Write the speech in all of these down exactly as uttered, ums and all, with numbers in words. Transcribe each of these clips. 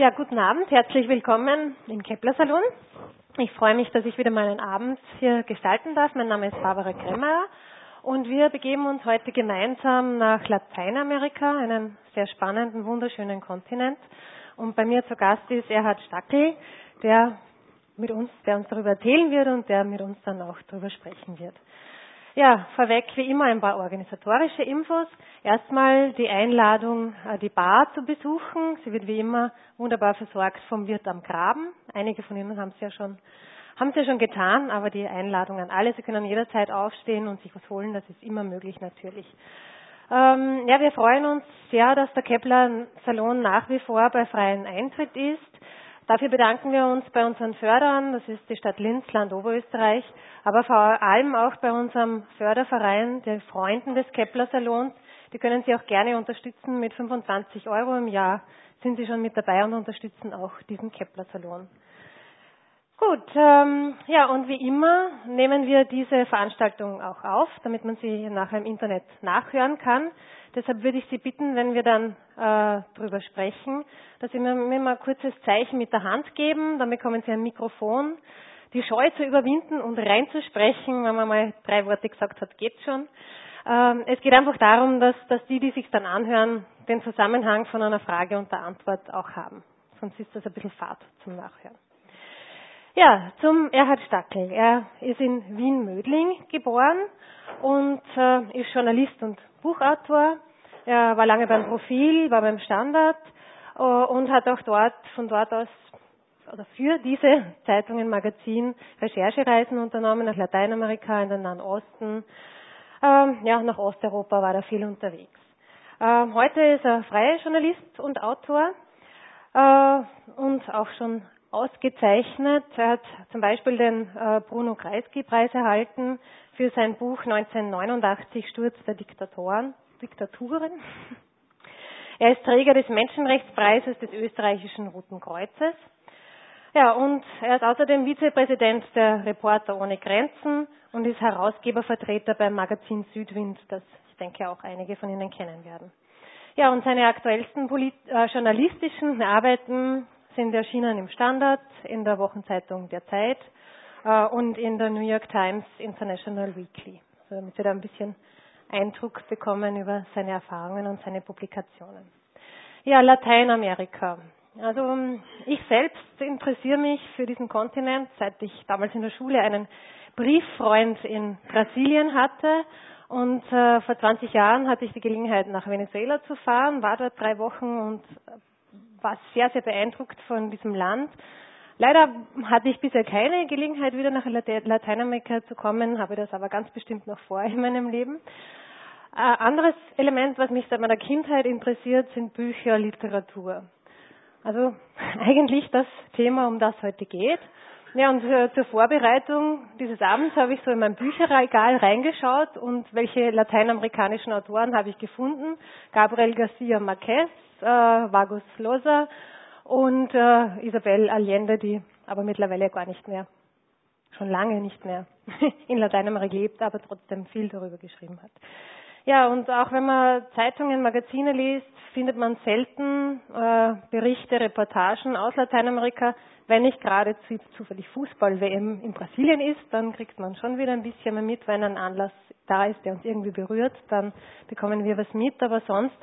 Ja, guten Abend, herzlich willkommen im Kepler-Salon. Ich freue mich, dass ich wieder mal einen Abend hier gestalten darf. Mein Name ist Barbara Kremmer und wir begeben uns heute gemeinsam nach Lateinamerika, einen sehr spannenden, wunderschönen Kontinent. Und bei mir zu Gast ist Erhard Stackel, der mit uns, der uns darüber erzählen wird und der mit uns dann auch darüber sprechen wird. Ja, vorweg wie immer ein paar organisatorische Infos. Erstmal die Einladung, die Bar zu besuchen. Sie wird wie immer wunderbar versorgt vom Wirt am Graben. Einige von Ihnen haben es ja schon, haben es ja schon getan, aber die Einladung an alle. Sie können jederzeit aufstehen und sich was holen. Das ist immer möglich natürlich. Ähm, ja, wir freuen uns sehr, dass der Kepler Salon nach wie vor bei freiem Eintritt ist. Dafür bedanken wir uns bei unseren Förderern, das ist die Stadt Linz, Land Oberösterreich, aber vor allem auch bei unserem Förderverein, den Freunden des Kepler Salons. Die können Sie auch gerne unterstützen. Mit fünfundzwanzig Euro im Jahr sind Sie schon mit dabei und unterstützen auch diesen Kepler Salon. Gut, ähm, ja, und wie immer nehmen wir diese Veranstaltung auch auf, damit man sie nachher im Internet nachhören kann. Deshalb würde ich Sie bitten, wenn wir dann äh, darüber sprechen, dass Sie mir, mir mal ein kurzes Zeichen mit der Hand geben. Dann bekommen Sie ein Mikrofon. Die Scheu zu überwinden und reinzusprechen, wenn man mal drei Worte gesagt hat, geht schon. Ähm, es geht einfach darum, dass, dass die, die sich dann anhören, den Zusammenhang von einer Frage und der Antwort auch haben. Sonst ist das ein bisschen Fahrt zum Nachhören. Ja, zum Erhard Stackel. Er ist in Wien-Mödling geboren und äh, ist Journalist und Buchautor. Er war lange beim Profil, war beim Standard äh, und hat auch dort, von dort aus, oder für diese Zeitungen, Magazin, Recherchereisen unternommen nach Lateinamerika, in den Nahen Osten. Ähm, ja, nach Osteuropa war er viel unterwegs. Ähm, heute ist er freier Journalist und Autor äh, und auch schon ausgezeichnet. Er hat zum Beispiel den äh, Bruno Kreisky-Preis erhalten für sein Buch neunzehnhundertneunundachtzig Sturz der Diktatoren, Diktaturen. Er ist Träger des Menschenrechtspreises des österreichischen Roten Kreuzes. Ja, und er ist außerdem Vizepräsident der Reporter ohne Grenzen und ist Herausgebervertreter beim Magazin Südwind, das ich denke auch einige von Ihnen kennen werden. Ja, und seine aktuellsten Polit äh, journalistischen Arbeiten sind erschienen im Standard, in der Wochenzeitung Der Zeit äh, und in der New York Times International Weekly, also damit Sie da ein bisschen Eindruck bekommen über seine Erfahrungen und seine Publikationen. Ja, Lateinamerika. Also ich selbst interessiere mich für diesen Kontinent, seit ich damals in der Schule einen Brieffreund in Brasilien hatte. Und äh, vor zwanzig Jahren hatte ich die Gelegenheit, nach Venezuela zu fahren, war dort drei Wochen und war sehr, sehr beeindruckt von diesem Land. Leider hatte ich bisher keine Gelegenheit, wieder nach Lateinamerika zu kommen, habe das aber ganz bestimmt noch vor in meinem Leben. Ein anderes Element, was mich seit meiner Kindheit interessiert, sind Bücher, Literatur. Also eigentlich das Thema, um das heute geht. Ja, und äh, zur Vorbereitung dieses Abends habe ich so in mein Bücherregal reingeschaut und welche lateinamerikanischen Autoren habe ich gefunden. Gabriel García Márquez, äh, Vargas Llosa und äh, Isabel Allende, die aber mittlerweile gar nicht mehr, schon lange nicht mehr in Lateinamerika lebt, aber trotzdem viel darüber geschrieben hat. Ja, und auch wenn man Zeitungen, Magazine liest, findet man selten äh, Berichte, Reportagen aus Lateinamerika. Wenn nicht gerade zufällig Fußball-W M in Brasilien ist, dann kriegt man schon wieder ein bisschen mehr mit, wenn ein Anlass da ist, der uns irgendwie berührt, dann bekommen wir was mit, aber sonst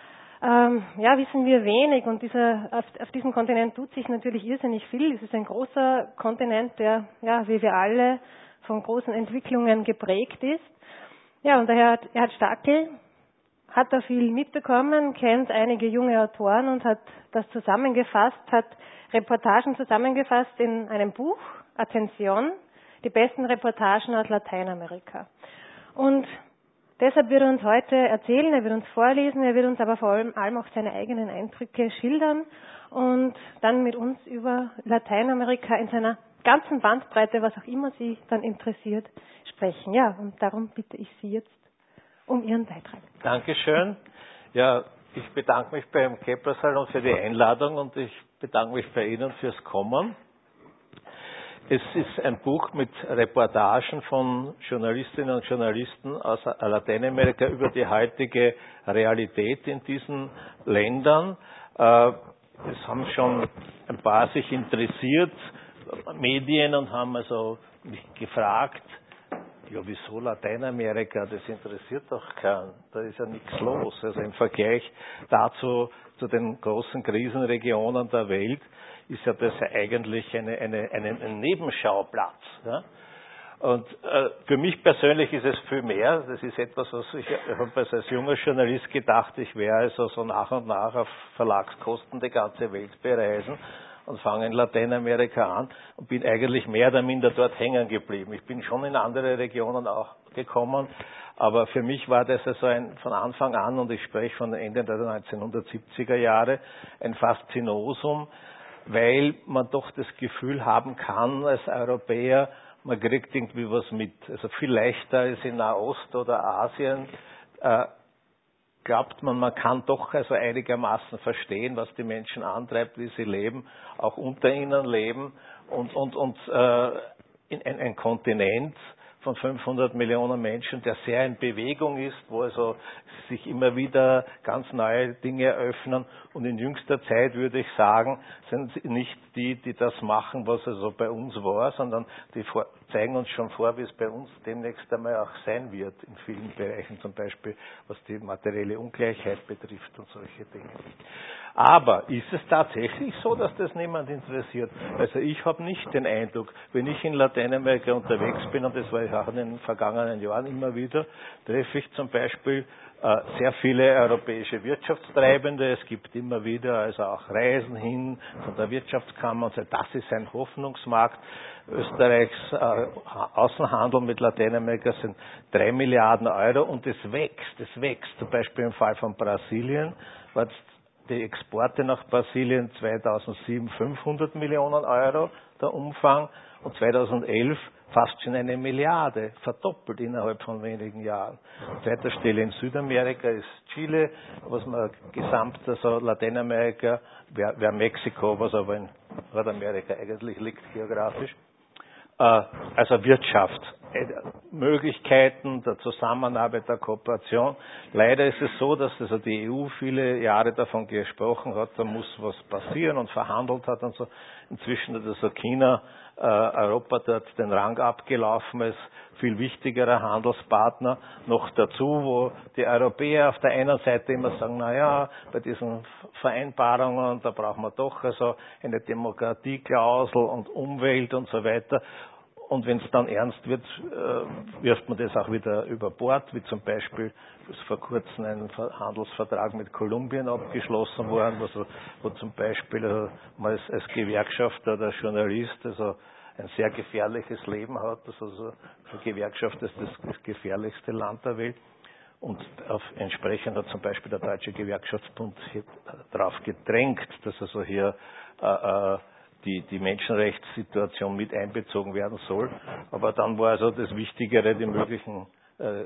ähm, ja, wissen wir wenig und dieser, auf, auf diesem Kontinent tut sich natürlich irrsinnig viel. Es ist ein großer Kontinent, der, ja, wie wir alle, von großen Entwicklungen geprägt ist. Ja, und daher hat Erhard Stackel hat da viel mitbekommen, kennt einige junge Autoren und hat das zusammengefasst, hat Reportagen zusammengefasst in einem Buch, Attention, die besten Reportagen aus Lateinamerika. Und deshalb wird er uns heute erzählen, er wird uns vorlesen, er wird uns aber vor allem auch seine eigenen Eindrücke schildern und dann mit uns über Lateinamerika in seiner ganzen Bandbreite, was auch immer Sie dann interessiert, sprechen. Ja, und darum bitte ich Sie jetzt um Ihren Beitrag. Dankeschön. Ja, ich bedanke mich beim Kepler Salon für die Einladung und ich bedanke mich bei Ihnen fürs Kommen. Es ist ein Buch mit Reportagen von Journalistinnen und Journalisten aus Lateinamerika über die heutige Realität in diesen Ländern. es haben schon ein paar sich interessiert, Medien, und haben also mich gefragt, ja, wieso Lateinamerika, das interessiert doch keinen, da ist ja nichts los. Also im Vergleich dazu, zu den großen Krisenregionen der Welt, ist ja das ja eigentlich eine, eine, eine, ein Nebenschauplatz. Ja? Und äh, für mich persönlich ist es viel mehr. Das ist etwas, was ich, ich habe als junger Journalist gedacht, ich werde also so nach und nach auf Verlagskosten die ganze Welt bereisen und fange in Lateinamerika an und bin eigentlich mehr oder minder dort hängen geblieben. Ich bin schon in andere Regionen auch gekommen, aber für mich war das also ein, von Anfang an, und ich spreche von Ende der neunzehnhundertsiebziger Jahre, ein Faszinosum, weil man doch das Gefühl haben kann als Europäer, man kriegt irgendwie was mit. Also viel leichter als in Nahost oder Asien äh, glaubt man, man kann doch also einigermaßen verstehen, was die Menschen antreibt, wie sie leben, auch unter ihnen leben, und, und, und äh, in ein, ein Kontinent von fünfhundert Millionen Menschen, der sehr in Bewegung ist, wo also sich immer wieder ganz neue Dinge eröffnen. Und in jüngster Zeit würde ich sagen, sind es nicht die, die das machen, was also bei uns war, sondern die vor, zeigen uns schon vor, wie es bei uns demnächst einmal auch sein wird in vielen Bereichen, zum Beispiel was die materielle Ungleichheit betrifft und solche Dinge. Aber ist es tatsächlich so, dass das niemand interessiert? Also ich habe nicht den Eindruck, wenn ich in Lateinamerika unterwegs bin, und das war ich auch in den vergangenen Jahren immer wieder, treffe ich zum Beispiel äh, sehr viele europäische Wirtschaftstreibende. Es gibt immer wieder also auch Reisen hin von der Wirtschaftskammer und so. Das ist ein Hoffnungsmarkt. Österreichs äh, Außenhandel mit Lateinamerika sind drei Milliarden Euro, und es wächst, es wächst. Zum Beispiel im Fall von Brasilien war die Exporte nach Brasilien zweitausendsieben fünfhundert Millionen Euro, der Umfang, und zweitausendelf fast schon eine Milliarde, verdoppelt innerhalb von wenigen Jahren. An zweiter Stelle in Südamerika ist Chile, was man gesamt, also Lateinamerika, wäre wär Mexiko, was aber in Nordamerika eigentlich liegt geografisch. Äh, also Wirtschaft, Möglichkeiten der Zusammenarbeit, der Kooperation. Leider ist es so, dass also die E U viele Jahre davon gesprochen hat, da muss was passieren und verhandelt hat und so. Inzwischen hat also China äh, Europa dort den Rang abgelaufen als viel wichtigerer Handelspartner. Noch dazu, wo die Europäer auf der einen Seite immer sagen, na ja, bei diesen Vereinbarungen, da brauchen wir doch also eine Demokratieklausel und Umwelt und so weiter. Und wenn es dann ernst wird, äh, wirft man das auch wieder über Bord, wie zum Beispiel ist vor kurzem ein Handelsvertrag mit Kolumbien abgeschlossen worden, also, wo zum Beispiel also, man als, als Gewerkschafter oder Journalist also ein sehr gefährliches Leben hat. Also eine Gewerkschaft ist das, das gefährlichste Land der Welt. Und auf, entsprechend hat zum Beispiel der Deutsche Gewerkschaftsbund darauf gedrängt, dass also hier äh, äh, die, die Menschenrechtssituation mit einbezogen werden soll. Aber dann war also das Wichtigere die möglichen äh,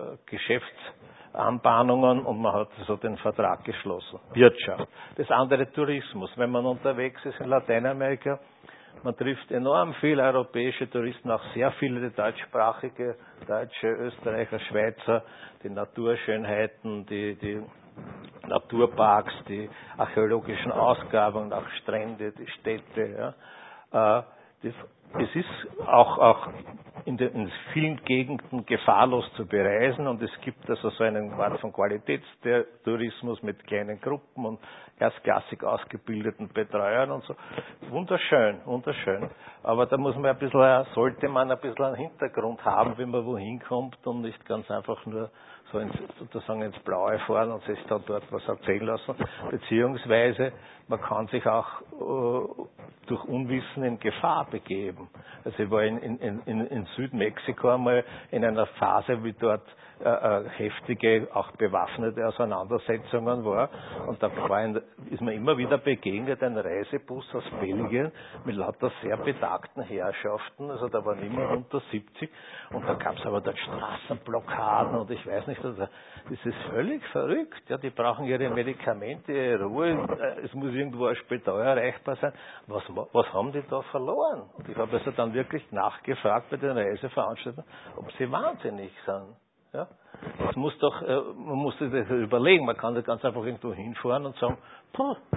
Geschäftsanbahnungen, und man hat also den Vertrag geschlossen. Wirtschaft. Das andere Tourismus. Wenn man unterwegs ist in Lateinamerika, man trifft enorm viele europäische Touristen, auch sehr viele deutschsprachige, Deutsche, Österreicher, Schweizer, die Naturschönheiten, die, die Naturparks, die archäologischen Ausgrabungen, auch Strände, die Städte. Ja. Äh, die, es ist auch, auch in, den, in vielen Gegenden gefahrlos zu bereisen, und es gibt also so einen Art von Qualitätstourismus mit kleinen Gruppen und erstklassig ausgebildeten Betreuern und so. Wunderschön, wunderschön. Aber da muss man ein bisschen, sollte man ein bisschen einen Hintergrund haben, wenn man wohin kommt, und nicht ganz einfach nur so ins, sozusagen ins Blaue fahren und sich dann dort was erzählen lassen. Beziehungsweise man kann sich auch äh, durch Unwissen in Gefahr begeben. Also ich war in, in, in, in Südmexiko einmal in einer Phase, wie dort äh, äh, heftige, auch bewaffnete Auseinandersetzungen war, und da war ein, ist mir immer wieder begegnet ein Reisebus aus Belgien mit lauter sehr betagten Herrschaften, also da war niemand unter siebzig, und da gab es aber dort Straßenblockaden und ich weiß nicht, also, das ist völlig verrückt, ja, die brauchen ihre Medikamente, ihre Ruhe, es muss irgendwo ein Spital erreichbar sein. Was, was haben die da verloren? Und ich habe also dann wirklich nachgefragt bei den Reiseveranstaltern, ob sie wahnsinnig sind. Ja? Das muss doch, man muss sich das überlegen, man kann nicht ganz einfach irgendwo hinfahren und sagen, puh,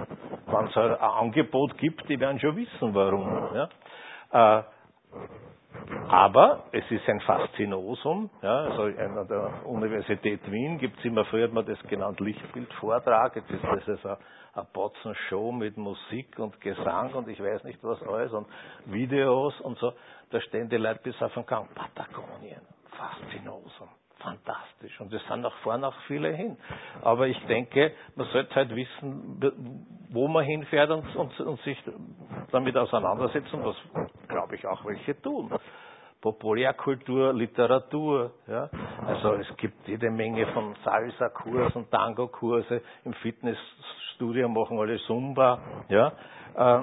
wenn es ein Angebot gibt, die werden schon wissen, warum. Ja. Äh, aber es ist ein Faszinosum. Ja, also an der Universität Wien gibt es immer, früher hat man das genannt Lichtbildvortrag, jetzt ist das also eine Botzen-Show mit Musik und Gesang und ich weiß nicht was alles und Videos und so. Da stehen die Leute bis auf den Gang. Patagonien, Faszinosum, fantastisch. Und es sind nach vorne auch viele hin. Aber ich denke, man sollte halt wissen, wo man hinfährt und, und, und sich damit auseinandersetzen, was, glaube ich, auch welche tun. Populärkultur, Literatur, ja. Also es gibt jede Menge von Salsa-Kursen, Tango-Kurse, im Fitnessstudio machen alle Zumba, ja. Äh,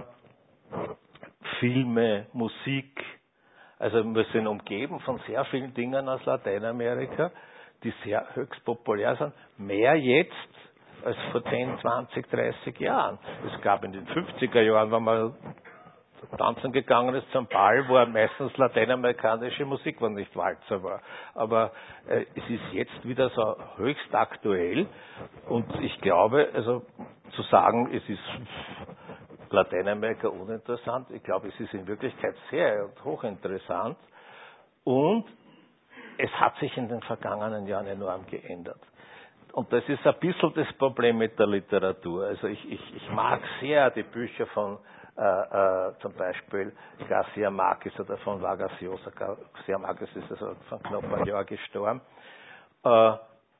Filme, Musik, also wir sind umgeben von sehr vielen Dingen aus Lateinamerika, die sehr höchst populär sind, mehr jetzt als vor zehn, zwanzig, dreißig Jahren. Es gab in den fünfziger Jahren, wenn man tanzen gegangen ist zum Ball, wo meistens lateinamerikanische Musik war, nicht Walzer war. Aber äh, es ist jetzt wieder so höchst aktuell und ich glaube, also zu sagen, es ist Lateinamerika uninteressant, ich glaube, es ist in Wirklichkeit sehr hochinteressant und es hat sich in den vergangenen Jahren enorm geändert. Und das ist ein bisschen das Problem mit der Literatur. Also ich, ich, ich mag sehr die Bücher von äh, äh, zum Beispiel Garcia Marquez oder von Vargas Llosa. Garcia Marquez ist also vor knapp ein Jahr gestorben. Äh,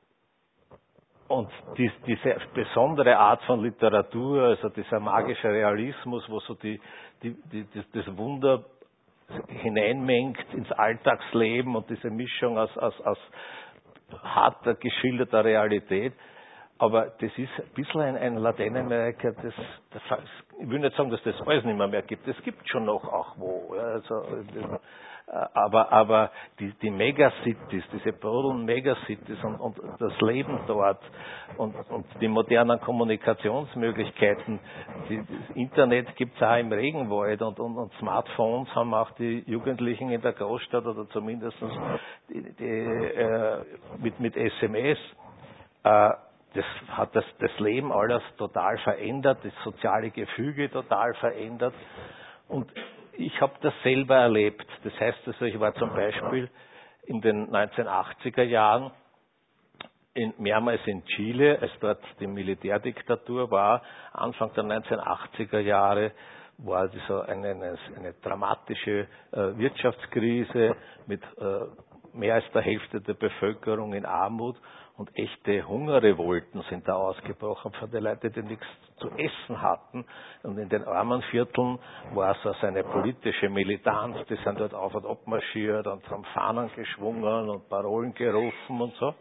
und dies, diese besondere Art von Literatur, also dieser magische Realismus, wo so die, die, die, das, das Wunder hineinmengt ins Alltagsleben und diese Mischung aus, aus, aus harter, geschilderter Realität. Aber das ist ein bisschen ein, ein Lateinamerika, das, das, ich will nicht sagen, dass das alles nicht mehr, mehr gibt. Es gibt schon noch auch wo. Ja, also, aber aber die, die Megacities, diese brodelnden Megacities und, und das Leben dort und, und die modernen Kommunikationsmöglichkeiten, die, das Internet gibt es auch im Regenwald und, und, und Smartphones haben auch die Jugendlichen in der Großstadt oder zumindest die, die, äh, mit, mit S M S. Äh, Das hat das, das Leben alles total verändert, das soziale Gefüge total verändert. Und ich habe das selber erlebt. Das heißt also, ich war zum Beispiel in den neunzehnhundertachtziger Jahren in, mehrmals in Chile, als dort die Militärdiktatur war. Anfang der neunzehnhundertachtziger Jahre war so eine, eine, eine dramatische äh, Wirtschaftskrise mit äh, mehr als der Hälfte der Bevölkerung in Armut. Und echte Hungerrevolten sind da ausgebrochen von den Leuten, die nichts zu essen hatten. Und in den armen Vierteln war es also eine politische Militanz, die sind dort auf und ab marschiert und haben Fahnen geschwungen und Parolen gerufen und so.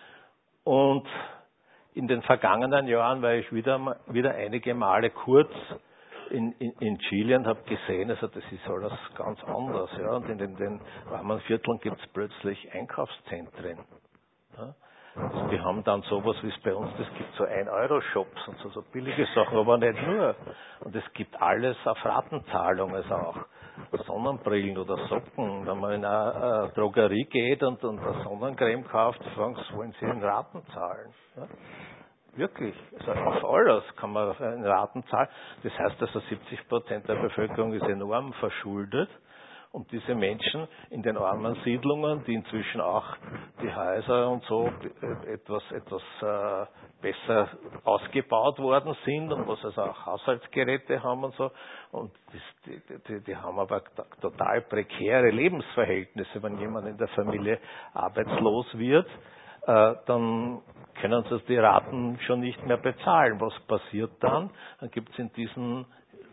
Und in den vergangenen Jahren war ich wieder, wieder einige Male kurz in, in, in Chile und habe gesehen, also das ist alles ganz anders. Ja. Und in den, den armen Vierteln gibt es plötzlich Einkaufszentren. Ja. Also die haben dann sowas, wie es bei uns, das gibt so ein Euro Shops und so, so billige Sachen, aber nicht nur. Und es gibt alles auf Ratenzahlung, also auch Sonnenbrillen oder Socken. Wenn man in eine, eine Drogerie geht und, und eine Sonnencreme kauft, fragen sie, wollen sie in Raten zahlen? Ja? Wirklich, also auf alles kann man in Raten zahlen. Das heißt also, siebzig Prozent der Bevölkerung ist enorm verschuldet. Und diese Menschen in den armen Siedlungen, die inzwischen auch die Häuser und so etwas, etwas äh, besser ausgebaut worden sind und was also auch Haushaltsgeräte haben und so, und das, die, die, die haben aber total prekäre Lebensverhältnisse. Wenn jemand in der Familie arbeitslos wird, äh, dann können sie die Raten schon nicht mehr bezahlen. Was passiert dann? Dann gibt es in diesen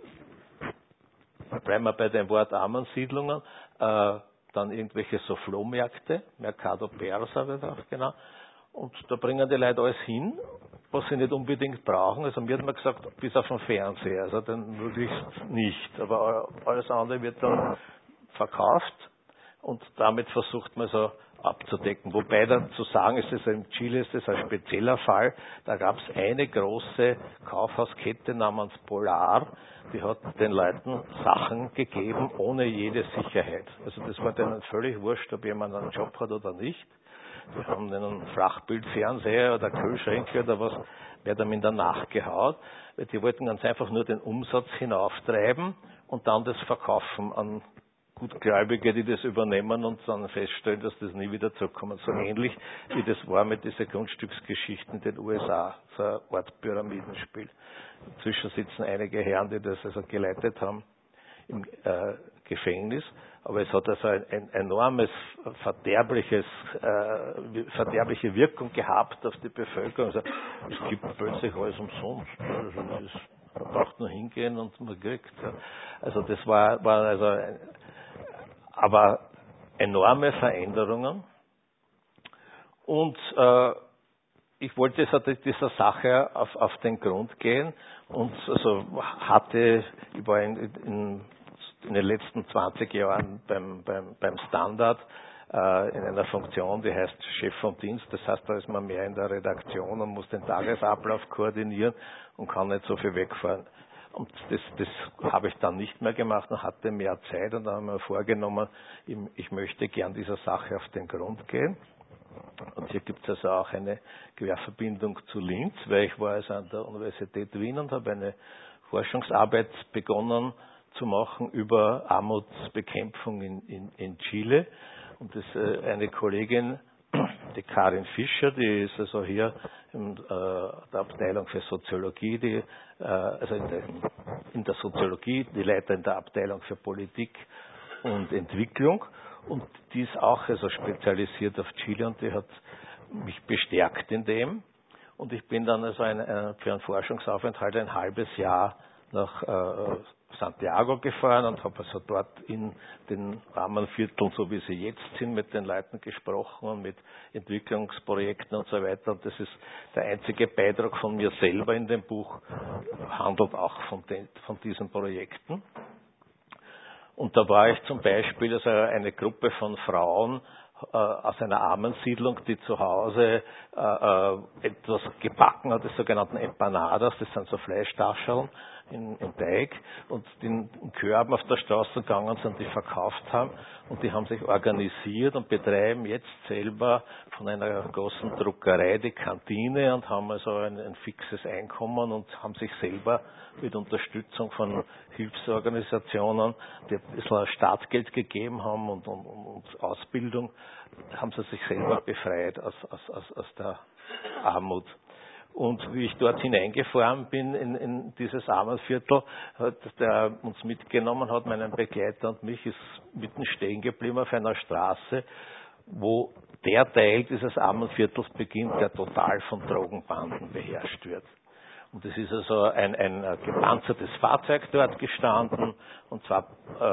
bleiben wir bei dem Wort Armensiedlungen, äh, dann irgendwelche so Flohmärkte, Mercado Persa wird auch genau, und da bringen die Leute alles hin, was sie nicht unbedingt brauchen. Also mir hat man gesagt, bis auf den Fernseher, also dann möglichst nicht, aber alles andere wird dann verkauft und damit versucht man so abzudecken. Wobei dann zu sagen ist, es in Chile ist das ein spezieller Fall. Da gab es eine große Kaufhauskette namens Polar, die hat den Leuten Sachen gegeben ohne jede Sicherheit. Also das war denen völlig wurscht, ob jemand einen Job hat oder nicht. die haben einen Flachbildfernseher oder Kühlschränke oder was, mehr damit in der Nacht gehaut, weil die wollten ganz einfach nur den Umsatz hinauftreiben und dann das verkaufen an Gutgläubige, die das übernehmen und dann feststellen, dass das nie wieder zurückkommt. So ähnlich wie das war mit dieser Grundstücksgeschichten in den U S A, so eine Art Pyramidenspiel. Inzwischen sitzen einige Herren, die das also geleitet haben, im äh, Gefängnis, aber es hat also ein, ein enormes verderbliches, äh, verderbliche Wirkung gehabt auf die Bevölkerung. Also, es gibt plötzlich alles umsonst. Also das ist, man braucht nur hingehen und man kriegt. Ja. Also das war, war also ein, aber enorme Veränderungen. Und äh, ich wollte also dieser Sache auf, auf den Grund gehen und also hatte, ich war in, in, in den letzten zwanzig Jahren beim, beim, beim Standard äh, in einer Funktion, die heißt Chef vom Dienst. Das heißt, da ist man mehr in der Redaktion und muss den Tagesablauf koordinieren und kann nicht so viel wegfahren. Und das, das habe ich dann nicht mehr gemacht und hatte mehr Zeit und dann haben wir vorgenommen, ich möchte gern dieser Sache auf den Grund gehen. Und hier gibt es also auch eine Querverbindung zu Linz, weil ich war also an der Universität Wien und habe eine Forschungsarbeit begonnen zu machen über Armutsbekämpfung in, in, in Chile. Und das äh, eine Kollegin, die Karin Fischer, die ist also hier in äh, der Abteilung für Soziologie, die, äh, also in der, in der Soziologie, die Leiter in der Abteilung für Politik und Entwicklung. Und die ist auch also spezialisiert auf Chile und die hat mich bestärkt in dem. Und ich bin dann also ein, ein, für einen Forschungsaufenthalt ein halbes Jahr nach äh, Santiago gefahren und habe also dort in den armen Vierteln, so wie sie jetzt sind, mit den Leuten gesprochen und mit Entwicklungsprojekten und so weiter. Und das ist der einzige Beitrag von mir selber in dem Buch, handelt auch von, den, von diesen Projekten. Und da war ich zum Beispiel also eine Gruppe von Frauen äh, aus einer Armensiedlung, die zu Hause äh, äh, etwas gebacken hat, die sogenannten Empanadas, das sind so Fleischtascheln in, in Teig, und die in Körben auf der Straße gegangen sind, die verkauft haben, und die haben sich organisiert und betreiben jetzt selber von einer großen Druckerei die Kantine und haben also ein, ein fixes Einkommen und haben sich selber mit Unterstützung von Hilfsorganisationen, die ein bisschen Startgeld gegeben haben und, und, und Ausbildung, haben sie sich selber befreit aus, aus, aus, aus der Armut. Und wie ich dort hineingefahren bin in, in dieses Armenviertel, hat der uns mitgenommen hat, meinen Begleiter und mich, ist mitten stehen geblieben auf einer Straße, wo der Teil dieses Armenviertels beginnt, der total von Drogenbanden beherrscht wird. Und es ist also ein, ein gepanzertes Fahrzeug dort gestanden, und zwar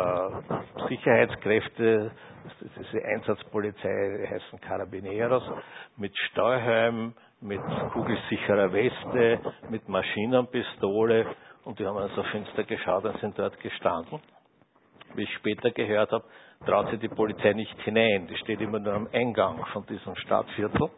äh, Sicherheitskräfte, diese Einsatzpolizei, die heißen Carabineros, mit Steuerhelm, mit kugelsicherer Weste, mit Maschinenpistole, und die haben also finster geschaut und sind dort gestanden. Wie ich später gehört habe, traut sich die Polizei nicht hinein, die steht immer nur am Eingang von diesem Stadtviertel.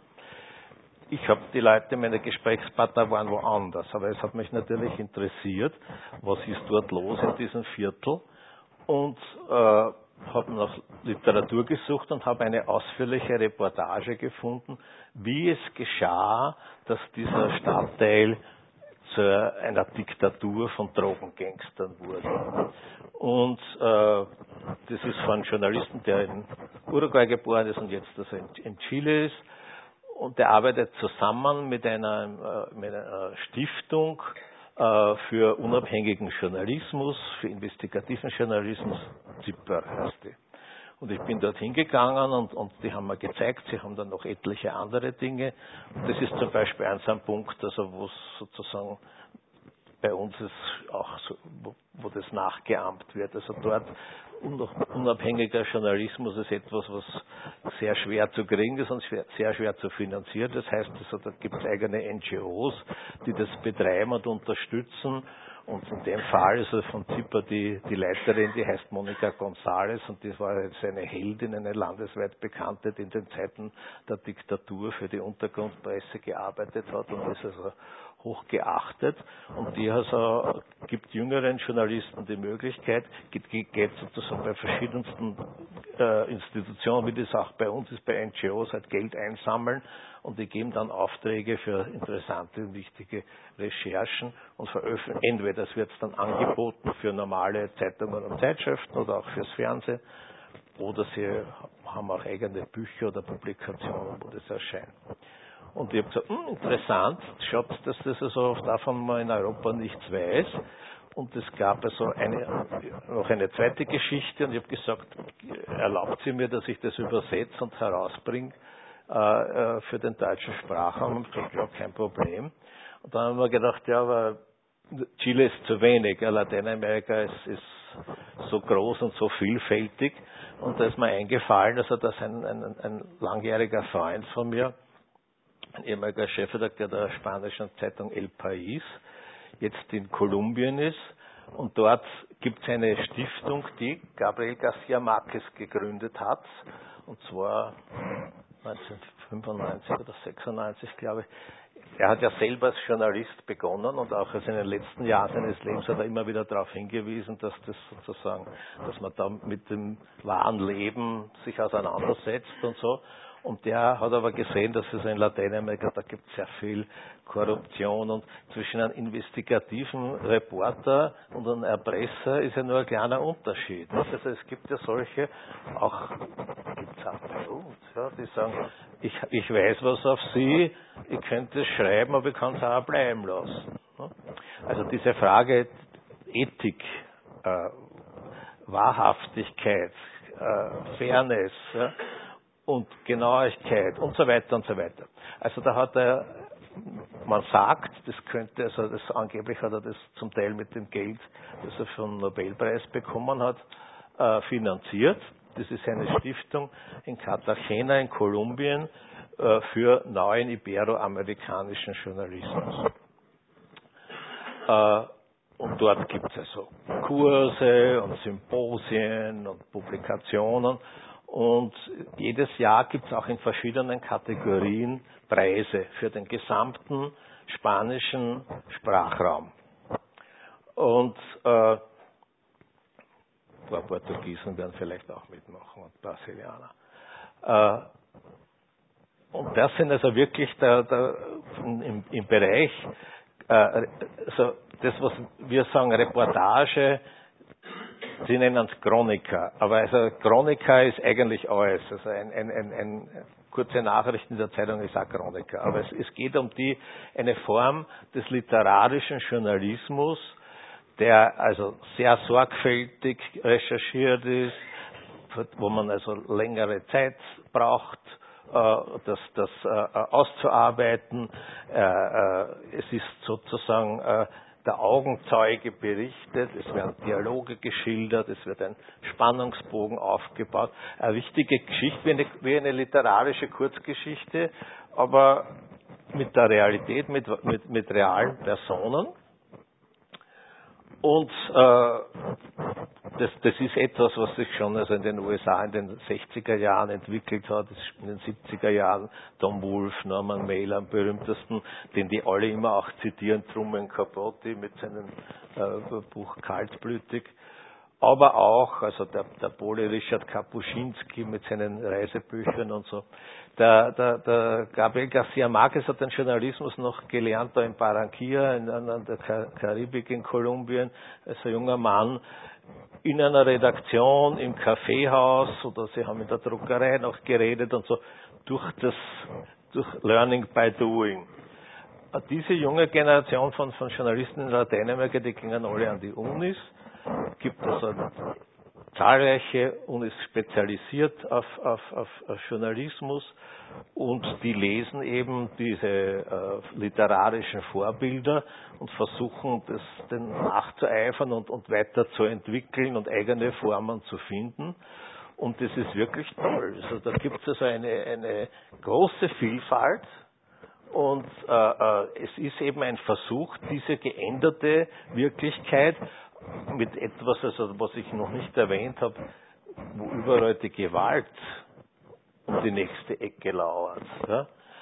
Ich habe die Leute, meine Gesprächspartner waren woanders, aber es hat mich natürlich interessiert, was ist dort los in diesem Viertel, und äh, habe nach Literatur gesucht und habe eine ausführliche Reportage gefunden, wie es geschah, dass dieser Stadtteil zu einer Diktatur von Drogengangstern wurde. Und äh, das ist von einem Journalisten, der in Uruguay geboren ist und jetzt also in, in Chile ist. Und der arbeitet zusammen mit einer, mit einer Stiftung äh, für unabhängigen Journalismus, für investigativen Journalismus, ZIPPER heißt die. Und ich bin dort hingegangen und, und die haben mir gezeigt, sie haben dann noch etliche andere Dinge. Und das ist zum Beispiel ein so ein Punkt, also wo es sozusagen bei uns ist auch so, wo, wo das nachgeahmt wird. Also dort unabhängiger Journalismus ist etwas, was sehr schwer zu kriegen ist und sehr schwer zu finanzieren. Das heißt, also, da gibt es eigene N G Os, die das betreiben und unterstützen. Und in dem Fall ist also von ZIPPER die, die Leiterin, die heißt Monica González, und die war jetzt eine Heldin, eine landesweit bekannte, die in den Zeiten der Diktatur für die Untergrundpresse gearbeitet hat und ist also hoch geachtet, und die also gibt jüngeren Journalisten die Möglichkeit, geht, geht sozusagen also bei verschiedensten äh, Institutionen, wie das auch bei uns ist, bei N G Os, halt Geld einsammeln und die geben dann Aufträge für interessante und wichtige Recherchen und veröffentlichen. Entweder es wird dann angeboten für normale Zeitungen und Zeitschriften oder auch fürs Fernsehen, oder sie haben auch eigene Bücher oder Publikationen, wo das erscheint. Und ich habe gesagt, hm, interessant, schaut, dass das also davon man in Europa nichts weiß. Und es gab also eine, noch eine zweite Geschichte und ich habe gesagt, erlaubt sie mir, dass ich das übersetze und herausbringe äh, für den deutschen Sprachraum. Und ich habe gesagt, ja, kein Problem. Und dann haben wir gedacht, ja, aber Chile ist zu wenig, ja, Lateinamerika ist, ist so groß und so vielfältig. Und da ist mir eingefallen, also dass ein, ein, ein langjähriger Freund von mir, ein ehemaliger Chefredakteur der spanischen Zeitung El País, jetzt in Kolumbien ist. Und dort gibt es eine Stiftung, die Gabriel García Márquez gegründet hat. Und zwar neunzehnhundertfünfundneunzig oder sechsundneunzig, glaube ich. Er hat ja selber als Journalist begonnen und auch in den letzten Jahren seines Lebens hat er immer wieder darauf hingewiesen, dass das sozusagen, dass man da mit dem wahren Leben sich auseinandersetzt und so. Und der hat aber gesehen, dass es in Lateinamerika, da gibt es sehr viel Korruption und zwischen einem investigativen Reporter und einem Erpresser ist ja nur ein kleiner Unterschied. Nicht? Also es gibt ja solche, auch gibt es auch bei uns, ja, die sagen, ich, ich weiß was auf Sie, ich könnte es schreiben, aber ich kann es auch bleiben lassen. Also diese Frage Ethik, äh, Wahrhaftigkeit, äh, Fairness, ja, und Genauigkeit und so weiter und so weiter. Also da hat er, man sagt, das könnte, also das angeblich hat er das zum Teil mit dem Geld, das er vom Nobelpreis bekommen hat, äh, finanziert. Das ist eine Stiftung in Cartagena in Kolumbien äh, für neuen iberoamerikanischen Journalismus. Äh, und dort gibt es also Kurse und Symposien und Publikationen. Und jedes Jahr gibt es auch in verschiedenen Kategorien Preise für den gesamten spanischen Sprachraum. Und äh, ein paar Portugiesen werden vielleicht auch mitmachen und Brasilianer. Äh, und das sind also wirklich der, der, im, im Bereich, äh, also das, was wir sagen, Reportage, Sie nennen es Chronica, aber also Chronica ist eigentlich alles. Also ein, ein, ein, ein kurze Nachrichten in der Zeitung ist auch Chronica. Aber es, es geht um die eine Form des literarischen Journalismus, der also sehr sorgfältig recherchiert ist, wo man also längere Zeit braucht, das, das auszuarbeiten. Es ist sozusagen der Augenzeuge berichtet, es werden Dialoge geschildert, es wird ein Spannungsbogen aufgebaut. Eine wichtige Geschichte, wie eine, wie eine literarische Kurzgeschichte, aber mit der Realität, mit, mit, mit realen Personen. Und äh, das, das ist etwas, was sich schon also in den U S A in den sechziger Jahren entwickelt hat, in den siebziger Jahren. Tom Wolfe, Norman Mailer am berühmtesten, den die alle immer auch zitieren, Truman Capote mit seinem äh, Buch Kaltblütig. Aber auch, also der, der Pole Richard Kapuscinski mit seinen Reisebüchern und so. Der, der, der Gabriel García Márquez hat den Journalismus noch gelernt, da in Barranquilla, in, an der Karibik in Kolumbien, als ein junger Mann, in einer Redaktion, im Kaffeehaus, oder sie haben in der Druckerei noch geredet und so, durch das, durch Learning by Doing. Diese junge Generation von, von Journalisten in Lateinamerika, die gingen alle an die Unis, gibt also zahlreiche Unis spezialisiert auf, auf, auf, auf Journalismus und die lesen eben diese äh, literarischen Vorbilder und versuchen, das den nachzueifern und, und weiterzuentwickeln und eigene Formen zu finden. Und das ist wirklich toll. Also da gibt es also eine, eine große Vielfalt. Und äh, äh, es ist eben ein Versuch, diese geänderte Wirklichkeit mit etwas, also was ich noch nicht erwähnt habe, wo überall die Gewalt um die nächste Ecke lauert. Ja?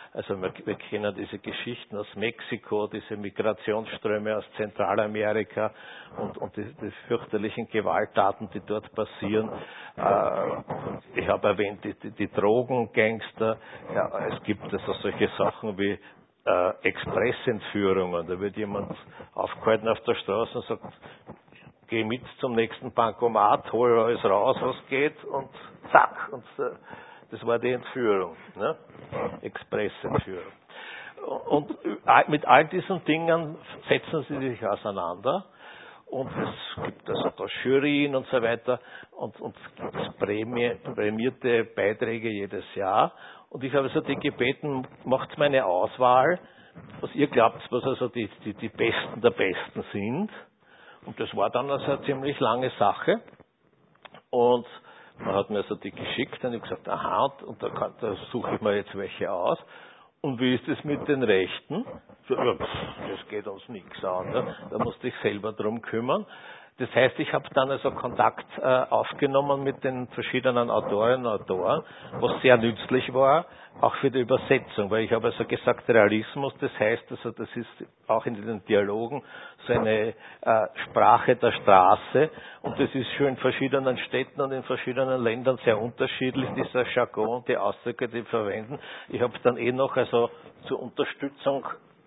Also wir, wir kennen diese Geschichten aus Mexiko, diese Migrationsströme aus Zentralamerika und, und die, die fürchterlichen Gewalttaten, die dort passieren. Äh, ich habe erwähnt, die, die, die Drogengangster. Ja, es gibt also solche Sachen wie äh, Expressentführungen. Da wird jemand aufgehalten auf der Straße und sagt, geh mit zum nächsten Bankomat, hol alles raus, was geht und zack. Und äh, das war die Entführung, ne? Expressentführung. Und mit all diesen Dingen setzen sie sich auseinander. Und es gibt also da Jurien und so weiter. Und, und es gibt Prämie, prämierte Beiträge jedes Jahr. Und ich habe also die gebeten, macht mir eine Auswahl, was ihr glaubt, was also die, die, die Besten der Besten sind. Und das war dann also eine ziemlich lange Sache. Und man hat mir also die geschickt und ich habe gesagt, aha, und da, kann, da suche ich mir jetzt welche aus. Und wie ist es mit den Rechten? So, ja, pff, das geht uns nichts an. Ne? Da musste ich selber drum kümmern. Das heißt, ich habe dann also Kontakt äh, aufgenommen mit den verschiedenen Autorinnen und Autoren, was sehr nützlich war, auch für die Übersetzung, weil ich habe also gesagt, Realismus, das heißt also, das ist auch in den Dialogen so eine äh, Sprache der Straße und das ist schon in verschiedenen Städten und in verschiedenen Ländern sehr unterschiedlich, dieser Jargon, die Ausdrücke, die verwenden. Ich habe dann eh noch also zur Unterstützung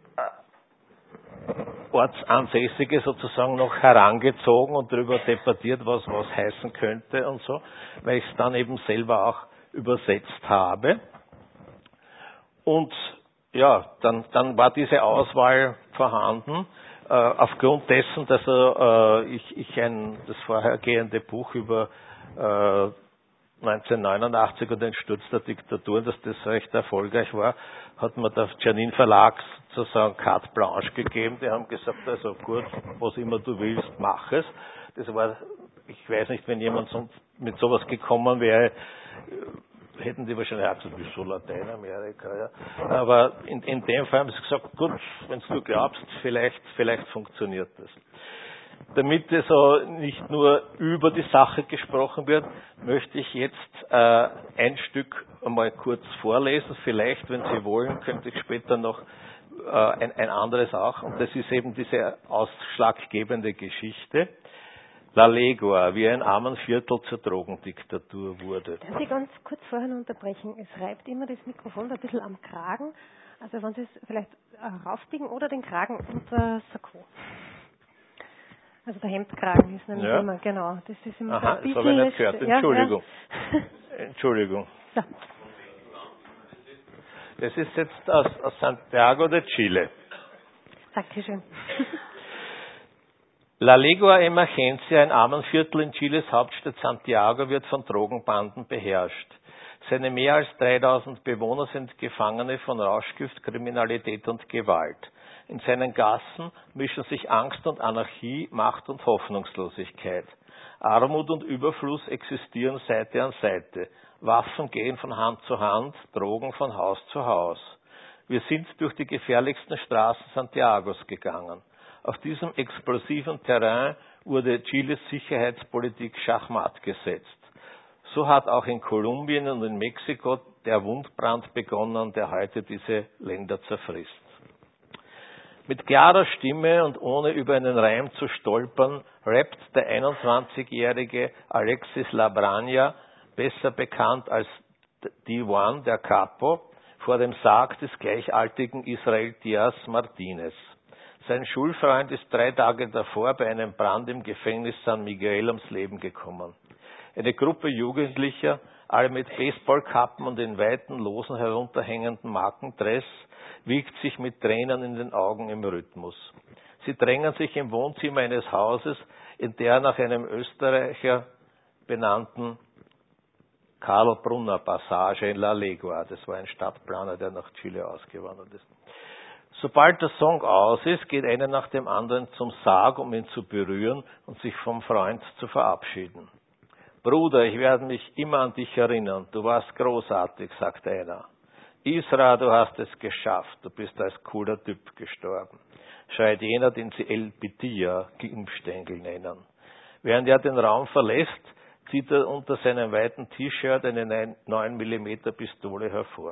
Ortsansässige sozusagen noch herangezogen und darüber debattiert, was was heißen könnte und so, weil ich es dann eben selber auch übersetzt habe. Und ja, dann, dann war diese Auswahl vorhanden, äh, aufgrund dessen, dass äh, ich, ich ein, das vorhergehende Buch über äh, neunzehnhundertneunundachtzig und den Sturz der Diktatur, dass das recht erfolgreich war, hat mir der Janin Verlag sozusagen carte blanche gegeben. Die haben gesagt, also gut, was immer du willst, mach es. Das war, ich weiß nicht, wenn jemand sonst mit sowas gekommen wäre, hätten die wahrscheinlich auch gesagt, wieso Lateinamerika, ja. Aber in, in dem Fall haben sie gesagt, gut, wenn du glaubst, vielleicht, vielleicht funktioniert das. Damit es also nicht nur über die Sache gesprochen wird, möchte ich jetzt äh, ein Stück einmal kurz vorlesen. Vielleicht, wenn Sie wollen, könnte ich später noch äh, ein, ein anderes auch. Und das ist eben diese ausschlaggebende Geschichte. La Legua, wie ein Armenviertel zur Drogendiktatur wurde. Darf ich ganz kurz vorher unterbrechen? Es reibt immer das Mikrofon ein bisschen am Kragen. Also wenn Sie es vielleicht äh, raufbiegen oder den Kragen unter Sakko. Also der Hemdkragen ist nämlich ja. immer, genau. Das ist immer Aha, so ein das habe ich nicht gehört. Entschuldigung. Ja, ja. Entschuldigung. Ja. Das ist jetzt aus, aus Santiago de Chile. Dankeschön. La Legua Emergencia, ein Armenviertel in Chiles Hauptstadt Santiago, wird von Drogenbanden beherrscht. Seine mehr als dreitausend Bewohner sind Gefangene von Rauschgift, Kriminalität und Gewalt. In seinen Gassen mischen sich Angst und Anarchie, Macht und Hoffnungslosigkeit. Armut und Überfluss existieren Seite an Seite. Waffen gehen von Hand zu Hand, Drogen von Haus zu Haus. Wir sind durch die gefährlichsten Straßen Santiagos gegangen. Auf diesem explosiven Terrain wurde Chiles Sicherheitspolitik schachmatt gesetzt. So hat auch in Kolumbien und in Mexiko der Wundbrand begonnen, der heute diese Länder zerfrisst. Mit klarer Stimme und ohne über einen Reim zu stolpern, rappt der einundzwanzigjährige Alexis Labranja, besser bekannt als D eins, der Capo, vor dem Sarg des gleichaltigen Israel Diaz Martinez. Sein Schulfreund ist drei Tage davor bei einem Brand im Gefängnis San Miguel ums Leben gekommen. Eine Gruppe Jugendlicher, alle mit Baseballkappen und in weiten, losen herunterhängenden Markendress, wiegt sich mit Tränen in den Augen im Rhythmus. Sie drängen sich im Wohnzimmer eines Hauses, in der nach einem Österreicher benannten Karl Brunner Passage in La Legua, das war ein Stadtplaner, der nach Chile ausgewandert ist. Sobald der Song aus ist, geht einer nach dem anderen zum Sarg, um ihn zu berühren und sich vom Freund zu verabschieden. Bruder, ich werde mich immer an dich erinnern. Du warst großartig, sagt einer. Isra, du hast es geschafft. Du bist als cooler Typ gestorben, schreit jener, den sie El Pitia, Glimmstängel nennen. Während er den Raum verlässt, zieht er unter seinem weiten T-Shirt eine neun Millimeter Pistole hervor.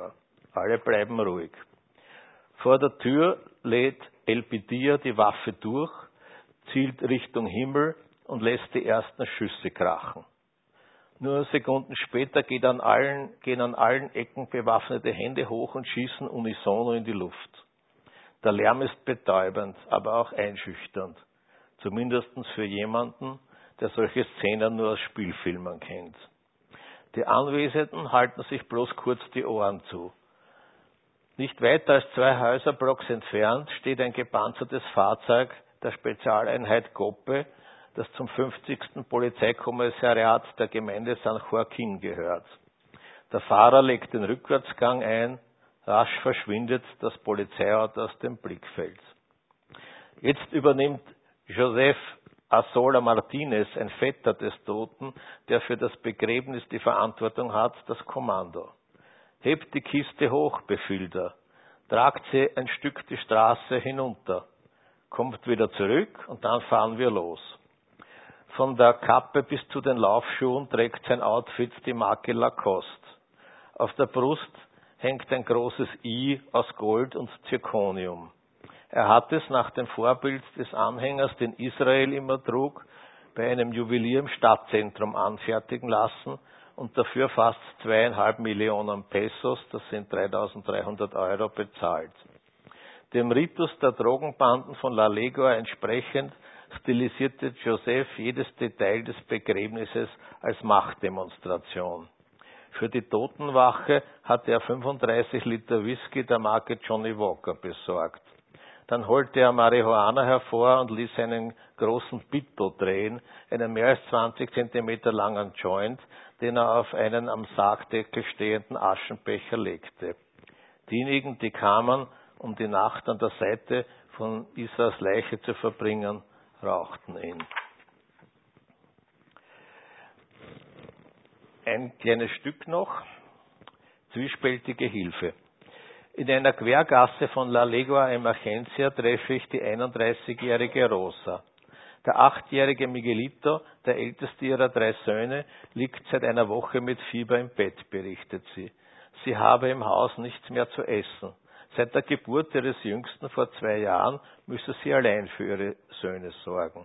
Alle bleiben ruhig. Vor der Tür lädt Elpidia die Waffe durch, zielt Richtung Himmel und lässt die ersten Schüsse krachen. Nur Sekunden später geht an allen, gehen an allen Ecken bewaffnete Hände hoch und schießen unisono in die Luft. Der Lärm ist betäubend, aber auch einschüchternd. Zumindest für jemanden, der solche Szenen nur aus Spielfilmen kennt. Die Anwesenden halten sich bloß kurz die Ohren zu. Nicht weiter als zwei Häuserblocks entfernt steht ein gepanzertes Fahrzeug der Spezialeinheit Goppe, das zum fünfzigsten Polizeikommissariat der Gemeinde San Joaquin gehört. Der Fahrer legt den Rückwärtsgang ein, rasch verschwindet das Polizeiauto aus dem Blickfeld. Jetzt übernimmt Joseph Azola Martinez, ein Vetter des Toten, der für das Begräbnis die Verantwortung hat, das Kommando. Hebt die Kiste hoch, befiehlt er. Tragt sie ein Stück die Straße hinunter. Kommt wieder zurück und dann fahren wir los. Von der Kappe bis zu den Laufschuhen trägt sein Outfit die Marke Lacoste. Auf der Brust hängt ein großes I aus Gold und Zirconium. Er hat es nach dem Vorbild des Anhängers, den Israel immer trug, bei einem Juwelier im Stadtzentrum anfertigen lassen und dafür fast zweieinhalb Millionen Pesos, das sind dreitausenddreihundert Euro, bezahlt. Dem Ritus der Drogenbanden von La Legua entsprechend stilisierte Joseph jedes Detail des Begräbnisses als Machtdemonstration. Für die Totenwache hatte er fünfunddreißig Liter Whisky der Marke Johnny Walker besorgt. Dann holte er Marihuana hervor und ließ einen großen Pitto drehen, einen mehr als zwanzig Zentimeter langen Joint, den er auf einen am Sargdeckel stehenden Aschenbecher legte. Diejenigen, die kamen, um die Nacht an der Seite von Isas Leiche zu verbringen, rauchten ihn. Ein kleines Stück noch, zwiespältige Hilfe. In einer Quergasse von La Legua Emergencia treffe ich die einunddreißigjährige Rosa. Der achtjährige Miguelito, der älteste ihrer drei Söhne, liegt seit einer Woche mit Fieber im Bett, berichtet sie. Sie habe im Haus nichts mehr zu essen. Seit der Geburt ihres Jüngsten vor zwei Jahren müsse sie allein für ihre Söhne sorgen.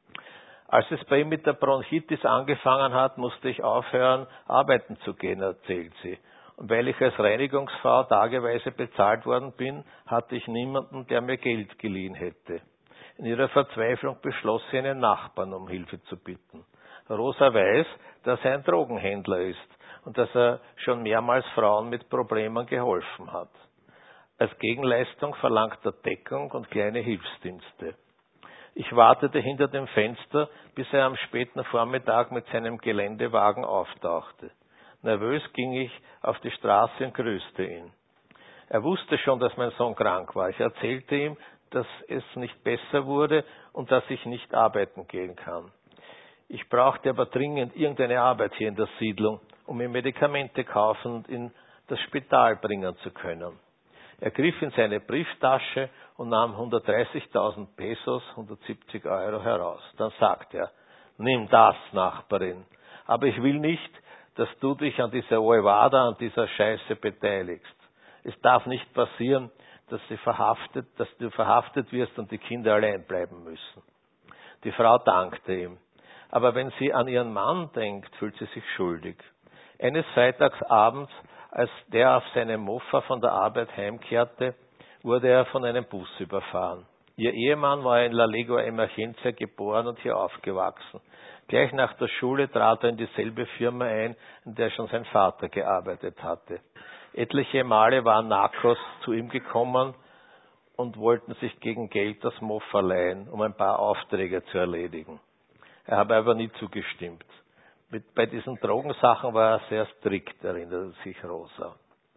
Als es bei ihm mit der Bronchitis angefangen hat, musste ich aufhören, arbeiten zu gehen, erzählt sie. Und weil ich als Reinigungsfrau tageweise bezahlt worden bin, hatte ich niemanden, der mir Geld geliehen hätte. In ihrer Verzweiflung beschloss sie, einen Nachbarn um Hilfe zu bitten. Rosa weiß, dass er ein Drogenhändler ist und dass er schon mehrmals Frauen mit Problemen geholfen hat. Als Gegenleistung verlangt er Deckung und kleine Hilfsdienste. Ich wartete hinter dem Fenster, bis er am späten Vormittag mit seinem Geländewagen auftauchte. Nervös ging ich auf die Straße und grüßte ihn. Er wusste schon, dass mein Sohn krank war. Ich erzählte ihm, dass es nicht besser wurde und dass ich nicht arbeiten gehen kann. Ich brauchte aber dringend irgendeine Arbeit hier in der Siedlung, um mir Medikamente kaufen und in das Spital bringen zu können. Er griff in seine Brieftasche und nahm hundertdreißigtausend Pesos, hundertsiebzig Euro heraus. Dann sagte er, nimm das, Nachbarin, aber ich will nicht, dass du dich an dieser Oevada, an dieser Scheiße beteiligst. Es darf nicht passieren, dass, sie verhaftet, dass du verhaftet wirst und die Kinder allein bleiben müssen. Die Frau dankte ihm. Aber wenn sie an ihren Mann denkt, fühlt sie sich schuldig. Eines Freitagsabends, als der auf seinem Mofa von der Arbeit heimkehrte, wurde er von einem Bus überfahren. Ihr Ehemann war in La Legua Emergencia geboren und hier aufgewachsen. Gleich nach der Schule trat er in dieselbe Firma ein, in der schon sein Vater gearbeitet hatte. Etliche Male waren Narcos zu ihm gekommen und wollten sich gegen Geld das Mofa leihen, um ein paar Aufträge zu erledigen. Er habe aber nie zugestimmt. Mit, bei diesen Drogensachen war er sehr strikt, erinnert sich Rosa.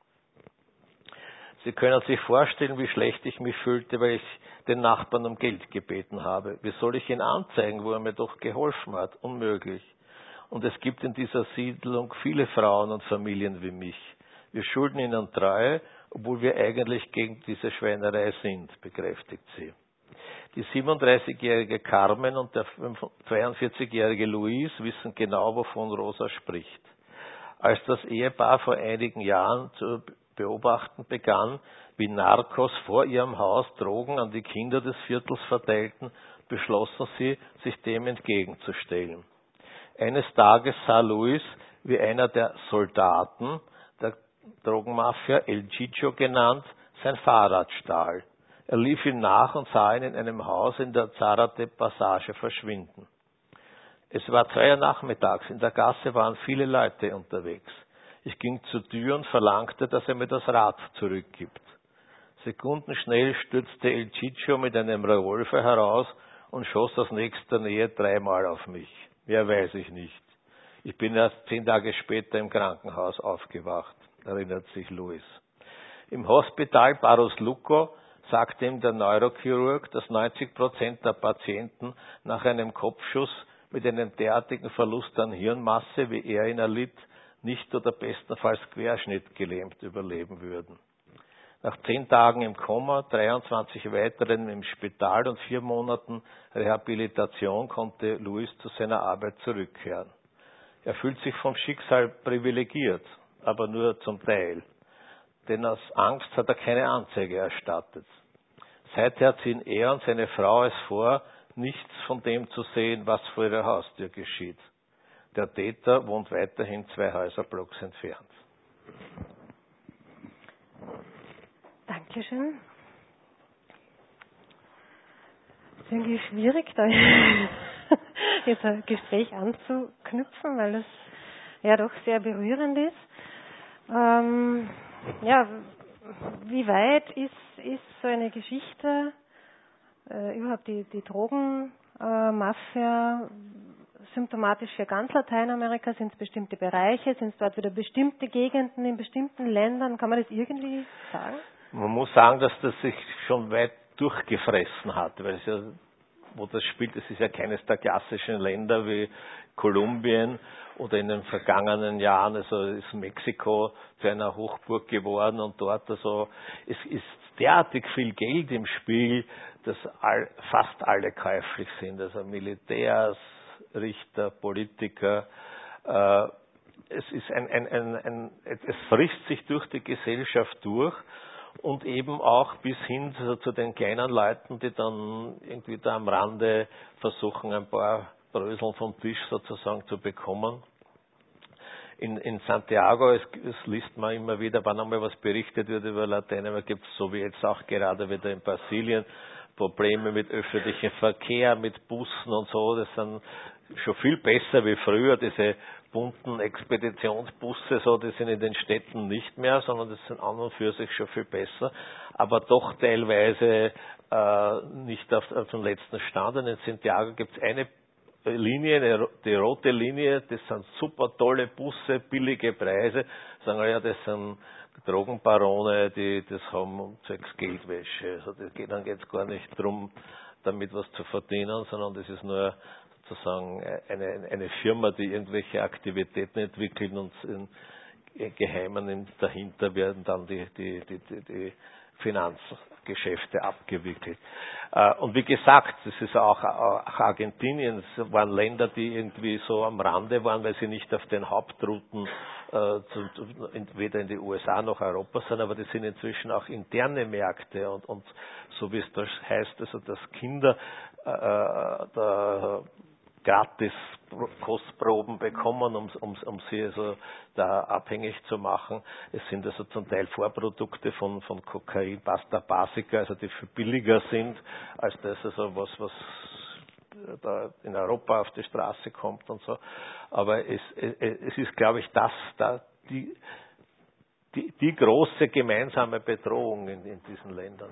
Sie können sich vorstellen, wie schlecht ich mich fühlte, weil ich den Nachbarn um Geld gebeten habe. Wie soll ich ihn anzeigen, wo er mir doch geholfen hat? Unmöglich. Und es gibt in dieser Siedlung viele Frauen und Familien wie mich. Wir schulden ihnen Treue, obwohl wir eigentlich gegen diese Schweinerei sind, bekräftigt sie. Die siebenunddreißigjährige Carmen und der zweiundvierzigjährige Luis wissen genau, wovon Rosa spricht. Als das Ehepaar vor einigen Jahren zur beobachten begann, wie Narcos vor ihrem Haus Drogen an die Kinder des Viertels verteilten, beschlossen sie, sich dem entgegenzustellen. Eines Tages sah Luis, wie einer der Soldaten der Drogenmafia, El Chicho genannt, sein Fahrrad stahl. Er lief ihm nach und sah ihn in einem Haus in der Zarate-Passage verschwinden. Es war zwei Uhr nachmittags, in der Gasse waren viele Leute unterwegs. Ich ging zur Tür und verlangte, dass er mir das Rad zurückgibt. Sekundenschnell stürzte El Chicho mit einem Revolver heraus und schoss aus nächster Nähe dreimal auf mich. Mehr weiß ich nicht. Ich bin erst zehn Tage später im Krankenhaus aufgewacht, erinnert sich Luis. Im Hospital Barros Luco sagte ihm der Neurochirurg, dass neunzig Prozent der Patienten nach einem Kopfschuss mit einem derartigen Verlust an Hirnmasse, wie er ihn erlitt, nicht oder bestenfalls querschnittgelähmt überleben würden. Nach zehn Tagen im Koma, dreiundzwanzig weiteren im Spital und vier Monaten Rehabilitation konnte Luis zu seiner Arbeit zurückkehren. Er fühlt sich vom Schicksal privilegiert, aber nur zum Teil. Denn aus Angst hat er keine Anzeige erstattet. Seither ziehen er und seine Frau es vor, nichts von dem zu sehen, was vor ihrer Haustür geschieht. Der Täter wohnt weiterhin zwei Häuserblocks entfernt. Dankeschön. Es ist irgendwie schwierig, da jetzt ein Gespräch anzuknüpfen, weil es ja doch sehr berührend ist. Ähm, ja, wie weit ist, ist so eine Geschichte, äh, überhaupt die, die Drogenmafia, äh, symptomatisch für ganz Lateinamerika? Sind es bestimmte Bereiche? Sind es dort wieder bestimmte Gegenden in bestimmten Ländern? Kann man das irgendwie sagen? Man muss sagen, dass das sich schon weit durchgefressen hat, weil es ja, wo das spielt, es ist ja keines der klassischen Länder wie Kolumbien oder in den vergangenen Jahren, also ist Mexiko zu einer Hochburg geworden und dort, also es ist derartig viel Geld im Spiel, dass all, fast alle käuflich sind, also Militärs, Richter, Politiker. Äh, es ist ein, ein, ein, ein, es frisst sich durch die Gesellschaft durch und eben auch bis hin zu, zu den kleinen Leuten, die dann irgendwie da am Rande versuchen, ein paar Bröseln vom Tisch sozusagen zu bekommen. In, in Santiago, es, es liest man immer wieder, wann einmal was berichtet wird über Lateinamerika, gibt es so wie jetzt auch gerade wieder in Brasilien Probleme mit öffentlichem Verkehr, mit Bussen und so. Das sind schon viel besser wie früher, diese bunten Expeditionsbusse, so, die sind in den Städten nicht mehr, sondern das sind an und für sich schon viel besser, aber doch teilweise äh, nicht auf, auf dem letzten Stand. Und in Santiago gibt es eine Linie, die rote Linie, das sind super tolle Busse, billige Preise, sagen wir ja, das sind Drogenbarone, die das haben zwecks Geldwäsche. Also das geht, dann geht es gar nicht darum, damit was zu verdienen, sondern das ist nur sozusagen eine, eine Firma, die irgendwelche Aktivitäten entwickelt und in Geheimen dahinter werden dann die, die, die, die, die Finanzgeschäfte abgewickelt. Und wie gesagt, das ist auch, auch Argentinien, es waren Länder, die irgendwie so am Rande waren, weil sie nicht auf den Hauptrouten äh, zu, weder in die U S A noch Europa sind, aber die sind inzwischen auch interne Märkte und, und so wie es das heißt, also dass Kinder äh, da gratis Kostproben bekommen, um, um, um sie also da abhängig zu machen. Es sind also zum Teil Vorprodukte von, von Kokain, Pasta Basica, also die viel billiger sind, als das also was, was da in Europa auf die Straße kommt und so. Aber es, es, es ist, glaube ich, das, da die, die, die große gemeinsame Bedrohung in, in diesen Ländern.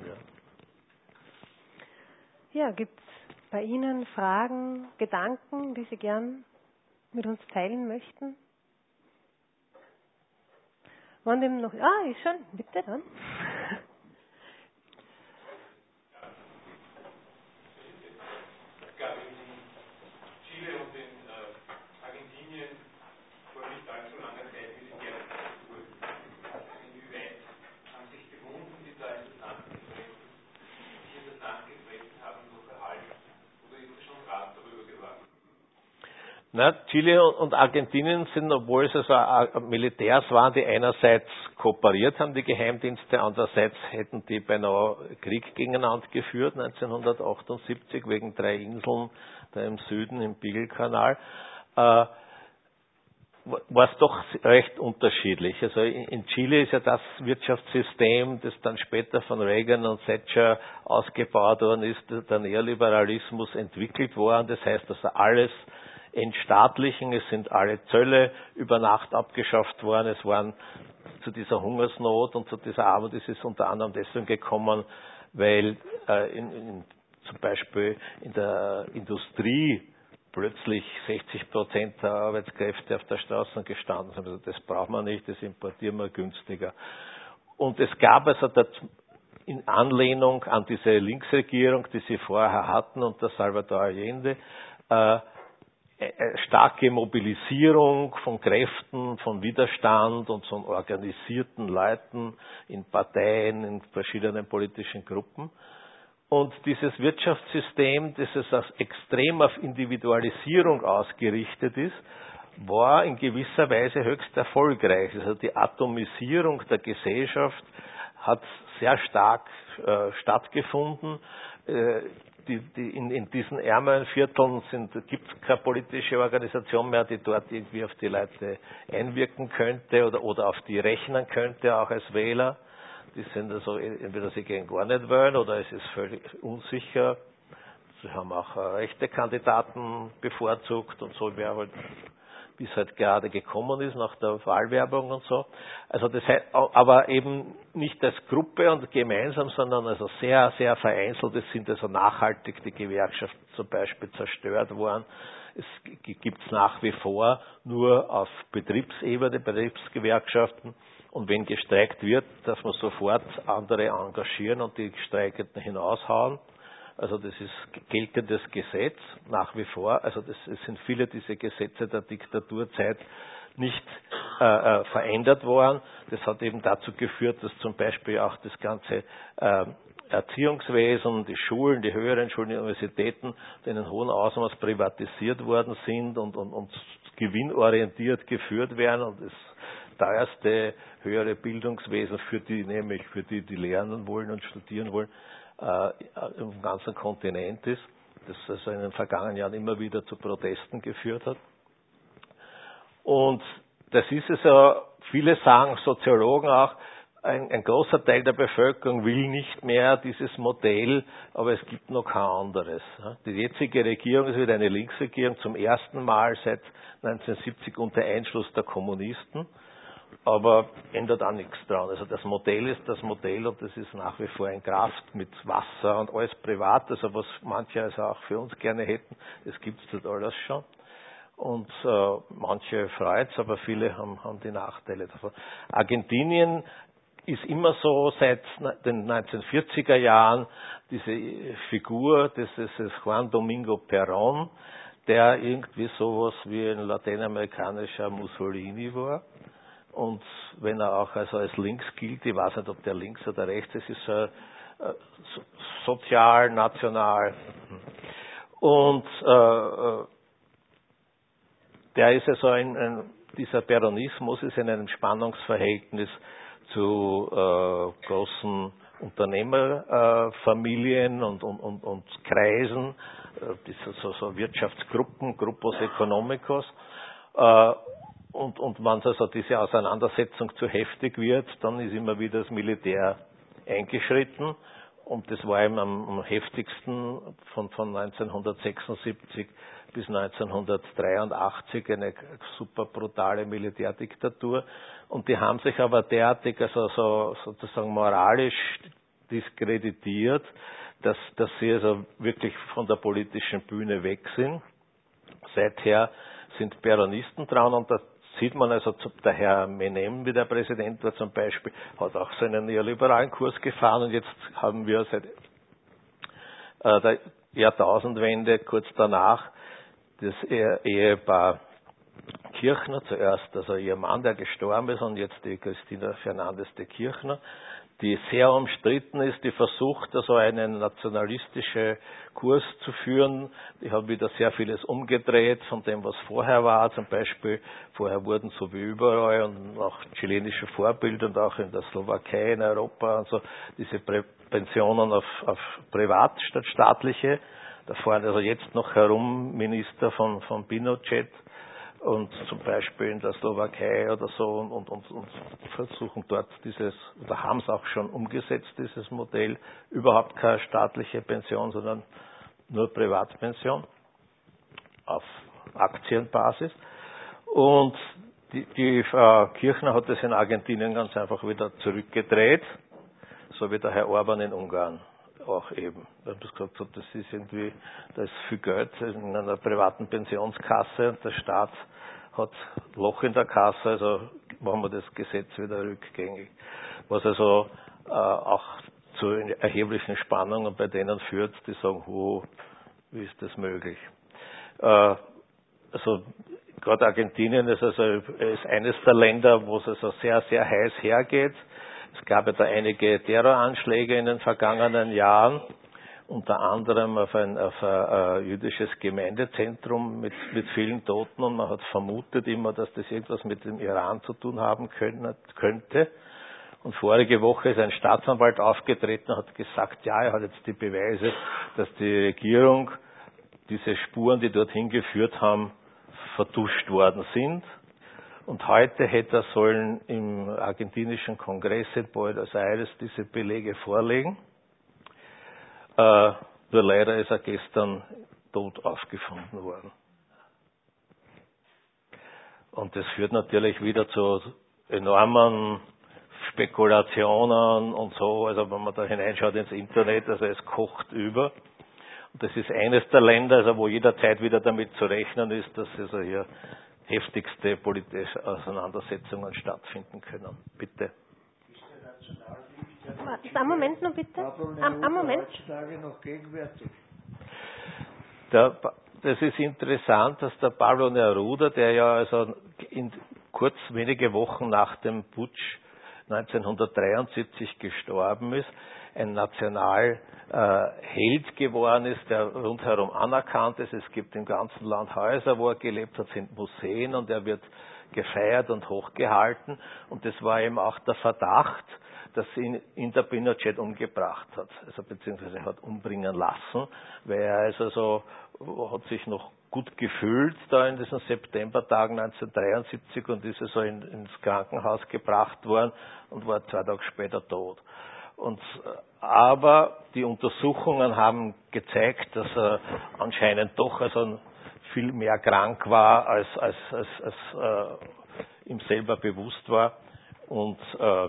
Ja, ja, gibt es bei Ihnen Fragen, Gedanken, die Sie gern mit uns teilen möchten? Wann dem noch? Ah, ist schon. Bitte dann. Es gab in Chile und in äh, Argentinien vor nicht allzu langer Zeit diese Gerichtsstruktur. Inwieweit haben sich die Wunden, die da in das Land gefressen, die in das Land gefressen haben, noch erhalten? Oder ist es schon Rat darüber geworden? Na, Chile und Argentinien sind, obwohl es also Militärs waren, die einerseits kooperiert haben, die Geheimdienste, andererseits hätten die beinahe Krieg gegeneinander geführt, neunzehnhundertachtundsiebzig, wegen drei Inseln da im Süden, im Beagle-Kanal, äh, war es doch recht unterschiedlich. Also in Chile ist ja das Wirtschaftssystem, das dann später von Reagan und Thatcher ausgebaut worden ist, der Neoliberalismus entwickelt worden. Das heißt, dass alles entstaatlichen, es sind alle Zölle über Nacht abgeschafft worden, es waren zu dieser Hungersnot und zu dieser Armut ist es unter anderem deswegen gekommen, weil äh, in, in, zum Beispiel in der Industrie plötzlich sechzig Prozent der Arbeitskräfte auf der Straße gestanden sind. Also das braucht man nicht, das importieren wir günstiger. Und es gab also in Anlehnung an diese Linksregierung, die sie vorher hatten unter Salvador Allende, äh, starke Mobilisierung von Kräften, von Widerstand und von organisierten Leuten in Parteien, in verschiedenen politischen Gruppen. Und dieses Wirtschaftssystem, das es als extrem auf Individualisierung ausgerichtet ist, war in gewisser Weise höchst erfolgreich. Also die Atomisierung der Gesellschaft hat sehr stark äh, stattgefunden. Äh, die, die in, in diesen ärmeren Vierteln gibt es keine politische Organisation mehr, die dort irgendwie auf die Leute einwirken könnte oder, oder auf die rechnen könnte, auch als Wähler. Die sind also, entweder sie gehen gar nicht wählen oder es ist völlig unsicher. Sie haben auch rechte Kandidaten bevorzugt und so, wer halt, wie es halt gerade gekommen ist nach der Wahlwerbung und so. Also das heißt, aber eben nicht als Gruppe und gemeinsam, sondern also sehr, sehr vereinzelt. Es sind also nachhaltig die Gewerkschaften zum Beispiel zerstört worden. Es gibt es nach wie vor nur auf Betriebsebene, Betriebsgewerkschaften. Und wenn gestreikt wird, darf man sofort andere engagieren und die Streikenden hinaushauen. Also das ist geltendes Gesetz nach wie vor. Also das, es sind viele dieser Gesetze der Diktaturzeit nicht äh, äh, verändert worden. Das hat eben dazu geführt, dass zum Beispiel auch das ganze äh, Erziehungswesen, die Schulen, die höheren Schulen, die Universitäten in einem hohen Ausmaß privatisiert worden sind und, und, und gewinnorientiert geführt werden und das teuerste höhere Bildungswesen für die, nämlich für die, die lernen wollen und studieren wollen, äh, im ganzen Kontinent ist, das also in den vergangenen Jahren immer wieder zu Protesten geführt hat. Und das ist es ja, viele sagen, Soziologen auch, ein, ein großer Teil der Bevölkerung will nicht mehr dieses Modell, aber es gibt noch kein anderes. Die jetzige Regierung ist wieder eine Linksregierung, zum ersten Mal seit neunzehnhundertsiebzig unter Einschluss der Kommunisten. Aber ändert auch nichts dran. Also das Modell ist das Modell und das ist nach wie vor in Kraft mit Wasser und alles privat, also was manche also auch für uns gerne hätten, das gibt es dort alles schon. Und äh, manche freut es, aber viele haben, haben die Nachteile davon. Argentinien ist immer so seit den neunzehnhundertvierziger Jahren diese Figur des, des Juan Domingo Perón, der irgendwie sowas wie ein lateinamerikanischer Mussolini war. Und wenn er auch also als links gilt, ich weiß nicht, ob der links oder rechts ist, ist er äh, sozial, national. Und äh, der ist also ein, ein, dieser Peronismus ist in einem Spannungsverhältnis zu äh, großen Unternehmerfamilien äh, und, und, und, und Kreisen, äh, diese so, so Wirtschaftsgruppen, Grupos Economicos. Äh, Und, und wenn also diese Auseinandersetzung zu heftig wird, dann ist immer wieder das Militär eingeschritten. Und das war eben am, am heftigsten von, von neunzehnhundertsechsundsiebzig bis neunzehnhundertdreiundachtzig eine super brutale Militärdiktatur. Und die haben sich aber derartig, also so, sozusagen moralisch diskreditiert, dass, dass sie also wirklich von der politischen Bühne weg sind. Seither sind Peronisten dran und das sieht man also, der Herr Menem, wie der Präsident war zum Beispiel, hat auch so einen neoliberalen Kurs gefahren und jetzt haben wir seit äh, der Jahrtausendwende kurz danach das Ehepaar Kirchner, zuerst also ihr Mann, der gestorben ist und jetzt die Cristina Fernández de Kirchner, die sehr umstritten ist, die versucht, also einen nationalistischen Kurs zu führen. Die haben wieder sehr vieles umgedreht von dem, was vorher war. Zum Beispiel, vorher wurden so wie überall und auch chilenische Vorbilder und auch in der Slowakei, in Europa und so, diese Prä Pensionen auf, auf privat statt staatliche. Da fahren also jetzt noch herum Minister von, von Pinochet und zum Beispiel in der Slowakei oder so und, und, und, und versuchen dort dieses, oder haben es auch schon umgesetzt, dieses Modell, überhaupt keine staatliche Pension, sondern nur Privatpension auf Aktienbasis. Und die, die äh, Kirchner hat das in Argentinien ganz einfach wieder zurückgedreht, so wie der Herr Orban in Ungarn auch eben. Wir haben das gesagt, das ist irgendwie, da ist viel Geld in einer privaten Pensionskasse und der Staat hat Loch in der Kasse, also machen wir das Gesetz wieder rückgängig. Was also äh, auch zu erheblichen Spannungen bei denen führt, die sagen, oh, wie ist das möglich? Äh, also gerade Argentinien ist also ist eines der Länder, wo es also sehr, sehr heiß hergeht. Es gab ja da einige Terroranschläge in den vergangenen Jahren, unter anderem auf ein, auf ein, ein jüdisches Gemeindezentrum mit, mit vielen Toten, und man hat vermutet immer, dass das irgendwas mit dem Iran zu tun haben können, könnte. Und vorige Woche ist ein Staatsanwalt aufgetreten und hat gesagt, ja, er hat jetzt die Beweise, dass die Regierung diese Spuren, die dorthin geführt haben, vertuscht worden sind. Und heute hätte er sollen im argentinischen Kongress in Buenos Aires diese Belege vorlegen. Äh, nur leider ist er gestern tot aufgefunden worden. Und das führt natürlich wieder zu enormen Spekulationen und so. Also wenn man da hineinschaut ins Internet, also es kocht über. Und das ist eines der Länder, also wo jederzeit wieder damit zu rechnen ist, dass also hier heftigste politische Auseinandersetzungen stattfinden können. Bitte. Einen Moment noch bitte. Am, am Moment. Noch gegenwärtig. Der, das ist interessant, dass der Pablo Neruda, der ja also in, kurz wenige Wochen nach dem Putsch neunzehnhundertdreiundsiebzig gestorben ist, ein Nationalheld äh, geworden ist, der rundherum anerkannt ist. Es gibt im ganzen Land Häuser, wo er gelebt hat, sind Museen, und er wird gefeiert und hochgehalten. Und das war eben auch der Verdacht, dass ihn, ihn der Pinochet umgebracht hat, also beziehungsweise hat umbringen lassen, weil er also so, hat sich noch gut gefühlt da in diesen Septembertagen neunzehnhundertdreiundsiebzig und ist so in, ins Krankenhaus gebracht worden und war zwei Tage später tot. Und, aber die Untersuchungen haben gezeigt, dass er anscheinend doch also viel mehr krank war, als, als, als, als äh, ihm selber bewusst war. Und äh,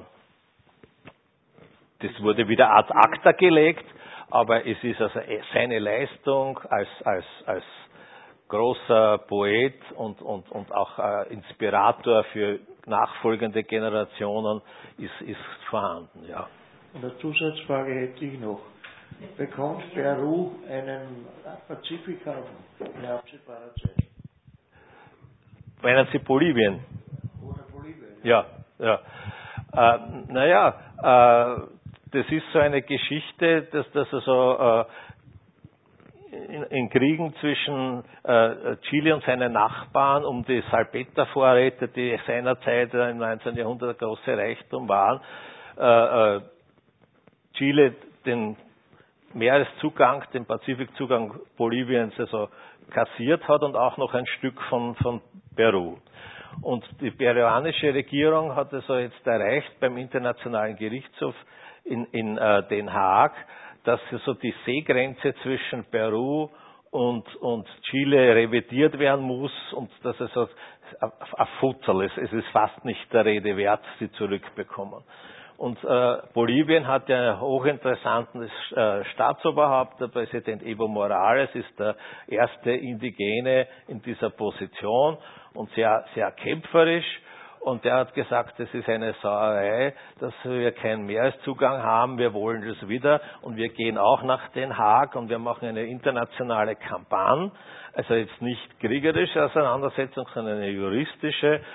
das wurde wieder ad acta gelegt, aber es ist also seine Leistung als, als, als großer Poet und, und, und auch äh, Inspirator für nachfolgende Generationen ist, ist vorhanden, ja. Eine Zusatzfrage hätte ich noch. Bekommt Peru einen Pazifikhafen in absehbarer Zeit? Meinen Sie Bolivien? Oder Bolivien? Ja, ja. Äh, naja, äh, das ist so eine Geschichte, dass das also äh, in, in Kriegen zwischen äh, Chile und seinen Nachbarn um die Salpetervorräte, die seinerzeit im neunzehnten Jahrhundert der große Reichtum waren, äh, äh, Chile den Meereszugang, den Pazifikzugang Boliviens also kassiert hat und auch noch ein Stück von, von Peru. Und die peruanische Regierung hat also jetzt erreicht beim Internationalen Gerichtshof in, in äh, Den Haag, dass also die Seegrenze zwischen Peru und, und Chile revidiert werden muss und dass es also ein Futterl ist. Es ist fast nicht der Rede wert, sie zurückbekommen. Und äh, Bolivien hat ja ein hochinteressantes äh, Staatsoberhaupt. Der Präsident Evo Morales ist der erste Indigene in dieser Position und sehr, sehr kämpferisch. Und der hat gesagt, das ist eine Sauerei, dass wir keinen Meereszugang haben. Wir wollen das wieder. Und wir gehen auch nach Den Haag und wir machen eine internationale Kampagne. Also jetzt nicht kriegerische Auseinandersetzung, sondern eine juristische. Äh,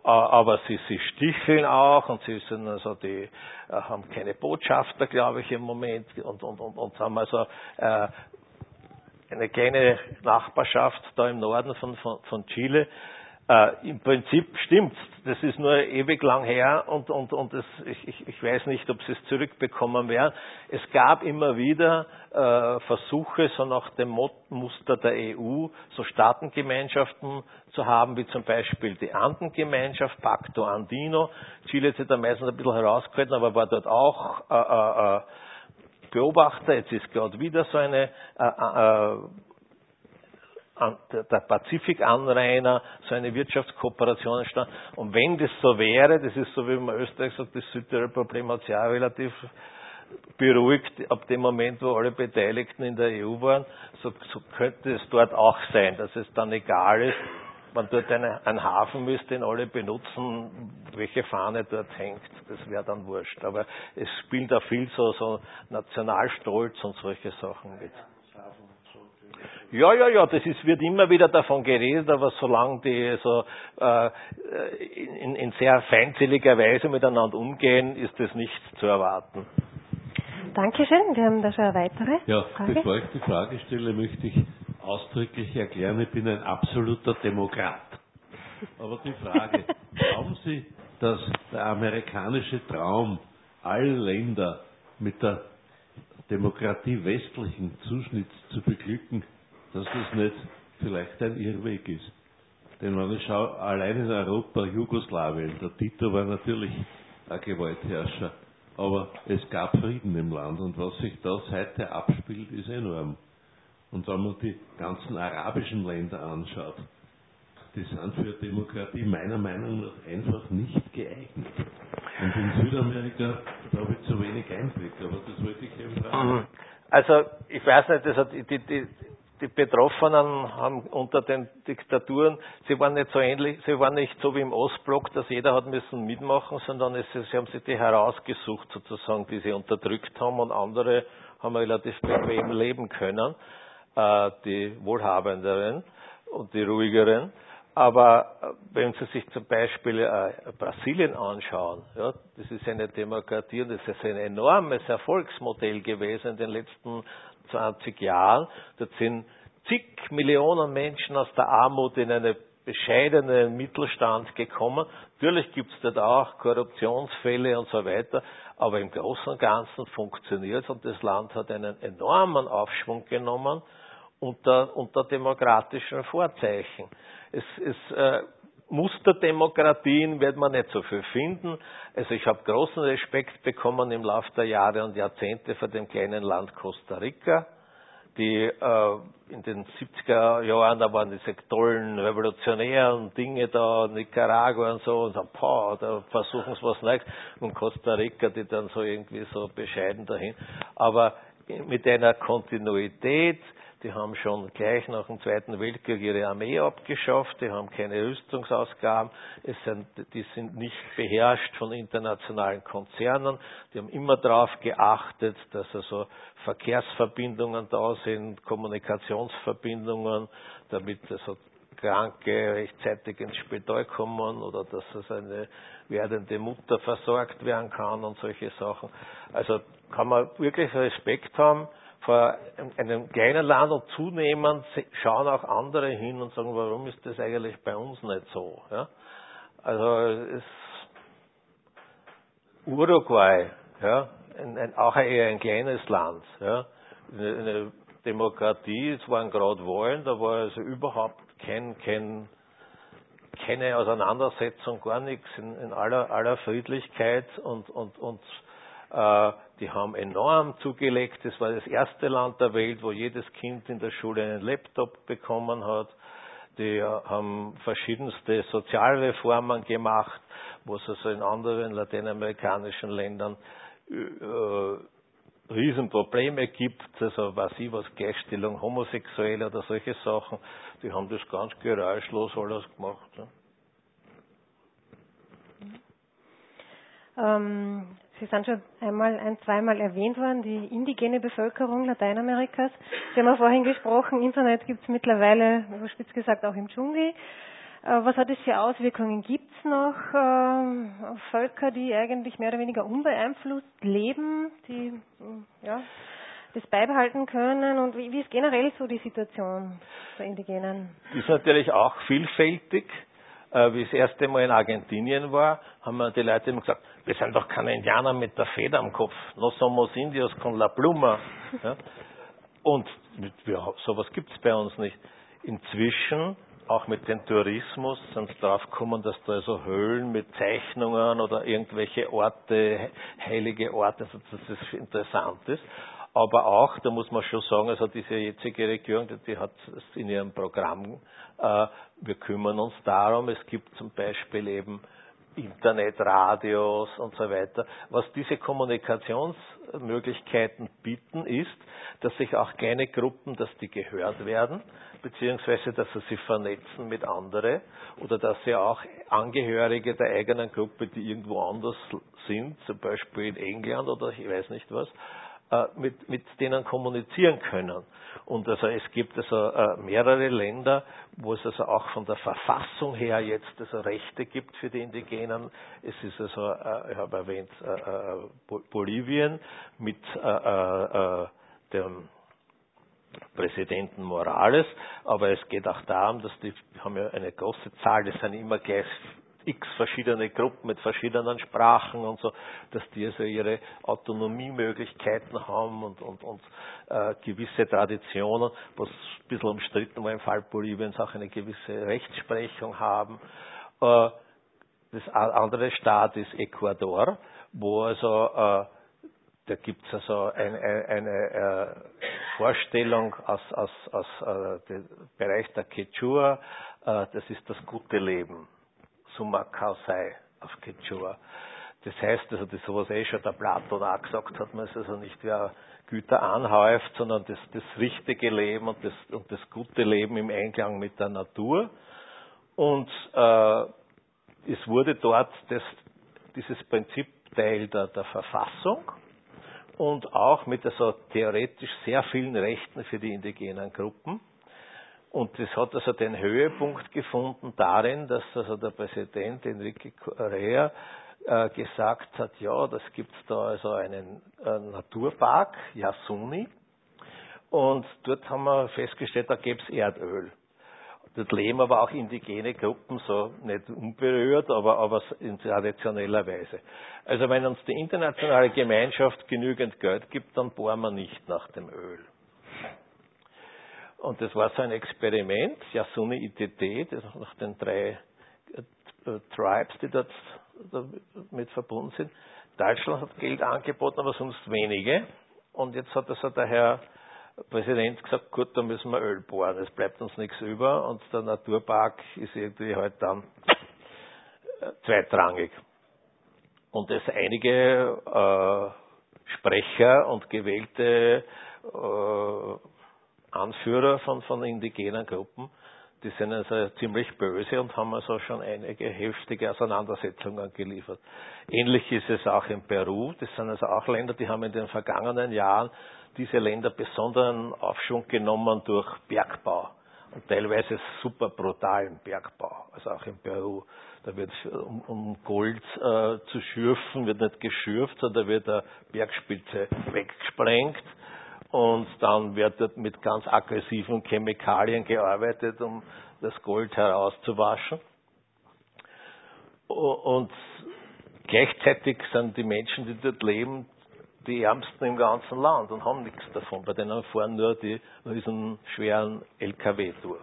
aber sie, sie sticheln auch und sie sind also die, haben keine Botschafter, glaube ich, im Moment und, und, und, und haben also äh, eine kleine Nachbarschaft da im Norden von, von, von Chile. Äh, Im Prinzip stimmt's. Das ist nur ewig lang her und, und, und das, ich, ich, ich weiß nicht, ob sie es zurückbekommen werden. Es gab immer wieder äh, Versuche, so nach dem Muster der E U, so Staatengemeinschaften zu haben, wie zum Beispiel die Andengemeinschaft, Pacto Andino. Chile hat sich da meistens ein bisschen herausgehalten, aber war dort auch äh, äh, Beobachter. Jetzt ist gerade wieder so eine äh, äh, der Pazifikanrainer, so eine Wirtschaftskooperation entstanden. Und wenn das so wäre, das ist so wie man Österreich sagt, das Südtirol-Problem hat sich auch relativ beruhigt ab dem Moment, wo alle Beteiligten in der E U waren, so, so könnte es dort auch sein, dass es dann egal ist, man dort eine, einen Hafen müsste, den alle benutzen, welche Fahne dort hängt, das wäre dann wurscht. Aber es spielt da viel so, so Nationalstolz und solche Sachen mit. Ja, ja, ja, das ist, wird immer wieder davon geredet, aber solange die so äh, in, in sehr feindseliger Weise miteinander umgehen, ist das nicht zu erwarten. Dankeschön, wir haben da schon eine weitere ja, Frage. Bevor ich die Frage stelle, möchte ich ausdrücklich erklären, ich bin ein absoluter Demokrat. Aber die Frage, glauben Sie, dass der amerikanische Traum, alle Länder mit der Demokratie westlichen Zuschnitts zu beglücken, dass das nicht vielleicht ein Irrweg ist? Denn wenn ich schaue, allein in Europa, Jugoslawien, der Tito war natürlich ein Gewaltherrscher, aber es gab Frieden im Land und was sich da heute abspielt, ist enorm. Und wenn man die ganzen arabischen Länder anschaut, die sind für Demokratie meiner Meinung nach einfach nicht geeignet. Und in Südamerika, da habe ich zu wenig Einblick, aber das wollte ich eben fragen. Also, ich weiß nicht, das hat, die, die, die Betroffenen haben unter den Diktaturen, sie waren nicht so ähnlich, sie waren nicht so wie im Ostblock, dass jeder hat müssen mitmachen, sondern es, sie haben sich die herausgesucht sozusagen, die sie unterdrückt haben und andere haben relativ bequem leben können, äh, die Wohlhabenderen und die ruhigeren. Aber wenn Sie sich zum Beispiel äh, Brasilien anschauen, ja, das ist eine Demokratie und das ist ein enormes Erfolgsmodell gewesen in den letzten zwanzig Jahren. Dort sind zig Millionen Menschen aus der Armut in einen bescheidenen Mittelstand gekommen. Natürlich gibt es dort auch Korruptionsfälle und so weiter, aber im Großen und Ganzen funktioniert es und das Land hat einen enormen Aufschwung genommen unter, unter demokratischen Vorzeichen. Es ist äh, Musterdemokratien wird man nicht so viel finden. Also ich habe großen Respekt bekommen im Laufe der Jahre und Jahrzehnte vor dem kleinen Land Costa Rica, die äh, in den siebziger Jahren, da waren diese tollen revolutionären Dinge da, Nicaragua und so, und so, boah, da versuchen sie was Neues. Und Costa Rica, die dann so irgendwie so bescheiden dahin. Aber mit einer Kontinuität. Die haben schon gleich nach dem Zweiten Weltkrieg ihre Armee abgeschafft, die haben keine Rüstungsausgaben, es sind, die sind nicht beherrscht von internationalen Konzernen, die haben immer darauf geachtet, dass also Verkehrsverbindungen da sind, Kommunikationsverbindungen, damit also Kranke rechtzeitig ins Spital kommen oder dass also eine werdende Mutter versorgt werden kann und solche Sachen. Also kann man wirklich Respekt haben vor einem kleinen Land und zunehmend schauen auch andere hin und sagen, warum ist das eigentlich bei uns nicht so? Ja? Also es Uruguay, ja, ein, ein, auch eher ein kleines Land, ja, eine, eine Demokratie, es waren gerade Wahlen, da war also überhaupt kein, kein, keine Auseinandersetzung, gar nichts, in, in aller, aller Friedlichkeit und, und, und äh, die haben enorm zugelegt. Das war das erste Land der Welt, wo jedes Kind in der Schule einen Laptop bekommen hat. Die haben verschiedenste Sozialreformen gemacht, wo es also in anderen lateinamerikanischen Ländern äh, Riesenprobleme gibt, also was ich was, Gleichstellung Homosexueller oder solche Sachen, die haben das ganz geräuschlos alles gemacht. Ja. Ähm, Sie sind schon einmal, ein, zweimal erwähnt worden, die indigene Bevölkerung Lateinamerikas. Sie haben ja vorhin gesprochen, Internet gibt es mittlerweile, überspitzt gesagt, auch im Dschungel. Äh, was hat es für Auswirkungen? Gibt es noch äh, Völker, die eigentlich mehr oder weniger unbeeinflusst leben, die äh, ja, das beibehalten können? Und wie, wie ist generell so die Situation der Indigenen? Die ist natürlich auch vielfältig. Äh, wie das erste Mal in Argentinien war, haben mir die Leute immer gesagt, wir sind doch keine Indianer mit der Feder am Kopf. No somos indios con la pluma. Ja? Und ja, sowas gibt es bei uns nicht. Inzwischen, auch mit dem Tourismus, sind sie drauf gekommen, dass da so Höhlen mit Zeichnungen oder irgendwelche Orte, heilige Orte, also dass das interessant ist. Aber auch, da muss man schon sagen, also diese jetzige Regierung, die hat es in ihrem Programm, äh, wir kümmern uns darum, es gibt zum Beispiel eben Internetradios und so weiter. Was diese Kommunikationsmöglichkeiten bieten, ist, dass sich auch kleine Gruppen, dass die gehört werden, beziehungsweise dass sie sich vernetzen mit anderen oder dass sie auch Angehörige der eigenen Gruppe, die irgendwo anders sind, zum Beispiel in England oder ich weiß nicht was, mit, mit denen kommunizieren können. Und also es gibt also äh, mehrere Länder, wo es also auch von der Verfassung her jetzt also Rechte gibt für die Indigenen. Es ist also, äh, ich habe erwähnt, äh, äh, Bolivien mit äh, äh, dem Präsidenten Morales, aber es geht auch darum, dass die haben ja eine große Zahl, das sind immer gleich x verschiedene Gruppen mit verschiedenen Sprachen und so, dass die also ihre Autonomiemöglichkeiten haben und, und, und äh, gewisse Traditionen, was ein bisschen umstritten war im Fall Boliviens, auch eine gewisse Rechtsprechung haben. Äh, das andere Staat ist Ecuador, wo also äh, da gibt es also eine, eine, eine äh, Vorstellung aus, aus, aus äh, dem Bereich der Quechua, äh, das ist das gute Leben. Summa Causai auf Quechua. Das heißt, also das, was eh schon der Platon auch gesagt hat, man ist also nicht wer Güter anhäuft, sondern das, das richtige Leben und das, und das gute Leben im Einklang mit der Natur. Und äh, es wurde dort das, dieses Prinzip Teil der, der Verfassung und auch mit also theoretisch sehr vielen Rechten für die indigenen Gruppen. Und das hat also den Höhepunkt gefunden darin, dass also der Präsident Enrique Correa äh, gesagt hat, ja, das gibt es da also einen äh, Naturpark, Yasuni, und dort haben wir festgestellt, da gäbe es Erdöl. Dort leben aber auch indigene Gruppen, so nicht unberührt, aber, aber in traditioneller Weise. Also wenn uns die internationale Gemeinschaft genügend Geld gibt, dann bohren wir nicht nach dem Öl. Und das war so ein Experiment, Yasuni I T T, das nach den drei äh, Tribes, die dort mit verbunden sind. Deutschland hat Geld angeboten, aber sonst wenige. Und jetzt hat also der Herr Präsident gesagt, gut, da müssen wir Öl bohren, es bleibt uns nichts über und der Naturpark ist irgendwie halt dann äh, zweitrangig. Und es einige äh, Sprecher und gewählte äh, Anführer von, von indigenen Gruppen, die sind also ziemlich böse und haben also schon einige heftige Auseinandersetzungen geliefert. Ähnlich ist es auch in Peru. Das sind also auch Länder, die haben in den vergangenen Jahren diese Länder besonderen Aufschwung genommen durch Bergbau. Und teilweise super brutalen Bergbau. Also auch in Peru. Da wird, um, um Gold äh, zu schürfen, wird nicht geschürft, sondern wird eine Bergspitze weggesprengt. Und dann wird dort mit ganz aggressiven Chemikalien gearbeitet, um das Gold herauszuwaschen. Und gleichzeitig sind die Menschen, die dort leben, die Ärmsten im ganzen Land und haben nichts davon. Bei denen fahren nur die riesen schweren L K W durch.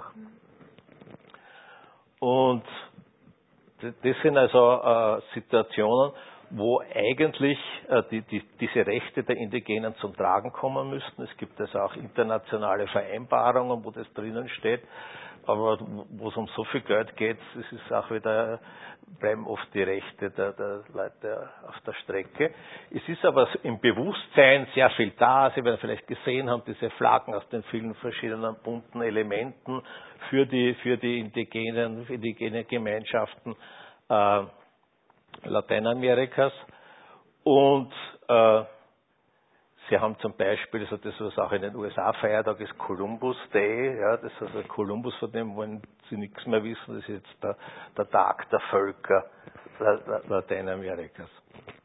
Und das sind also äh, Situationen, wo eigentlich äh, die, die, diese Rechte der Indigenen zum Tragen kommen müssten. Es gibt also auch internationale Vereinbarungen, wo das drinnen steht. Aber wo es um so viel Geld geht, es ist auch wieder, bleiben oft die Rechte der, der Leute auf der Strecke. Es ist aber im Bewusstsein sehr viel da. Sie werden vielleicht gesehen haben, diese Flaggen aus den vielen verschiedenen bunten Elementen für die, für die indigenen, für die indigenen Gemeinschaften äh, Lateinamerikas. Und äh, Sie haben zum Beispiel, also das, was auch in den U S A Feiertag ist, Columbus Day, ja, das ist also Columbus, von dem wollen Sie nichts mehr wissen, das ist jetzt der, der Tag der Völker Lateinamerikas.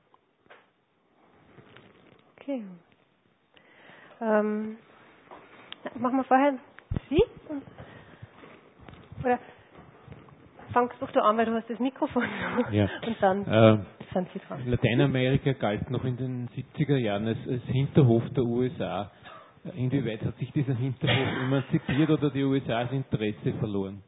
Okay. Ähm, machen wir vorher Sie? Oder fangst doch du an, weil du hast das Mikrofon. Ja. Und dann äh, sind Sie dran. Lateinamerika galt noch in den siebziger Jahren als, als Hinterhof der U S A. Inwieweit hat sich dieser Hinterhof emanzipiert oder die U S A das Interesse verloren?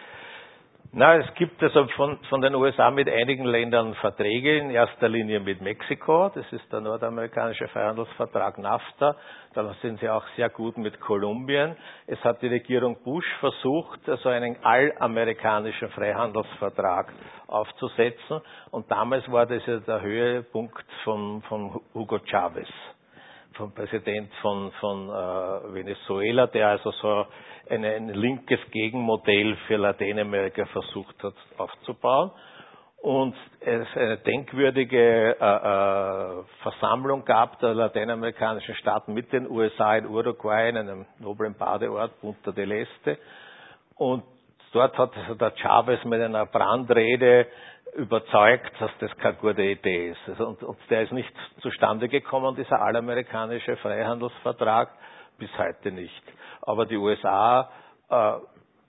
Na, es gibt also von, von den U S A mit einigen Ländern Verträge, in erster Linie mit Mexiko, das ist der nordamerikanische Freihandelsvertrag NAFTA, dann sind sie auch sehr gut mit Kolumbien. Es hat die Regierung Bush versucht, also einen allamerikanischen Freihandelsvertrag aufzusetzen und damals war das ja der Höhepunkt von, von Hugo Chavez, vom Präsident von, von äh, Venezuela, der also so ein, ein linkes Gegenmodell für Lateinamerika versucht hat aufzubauen. Und es eine denkwürdige äh, äh, Versammlung gab der lateinamerikanischen Staaten mit den U S A in Uruguay, in einem noblen Badeort, Punta del Este. Und dort hat also der Chavez mit einer Brandrede überzeugt, dass das keine gute Idee ist. Also und, und der ist nicht zustande gekommen, dieser allamerikanische Freihandelsvertrag, bis heute nicht. Aber die U S A äh,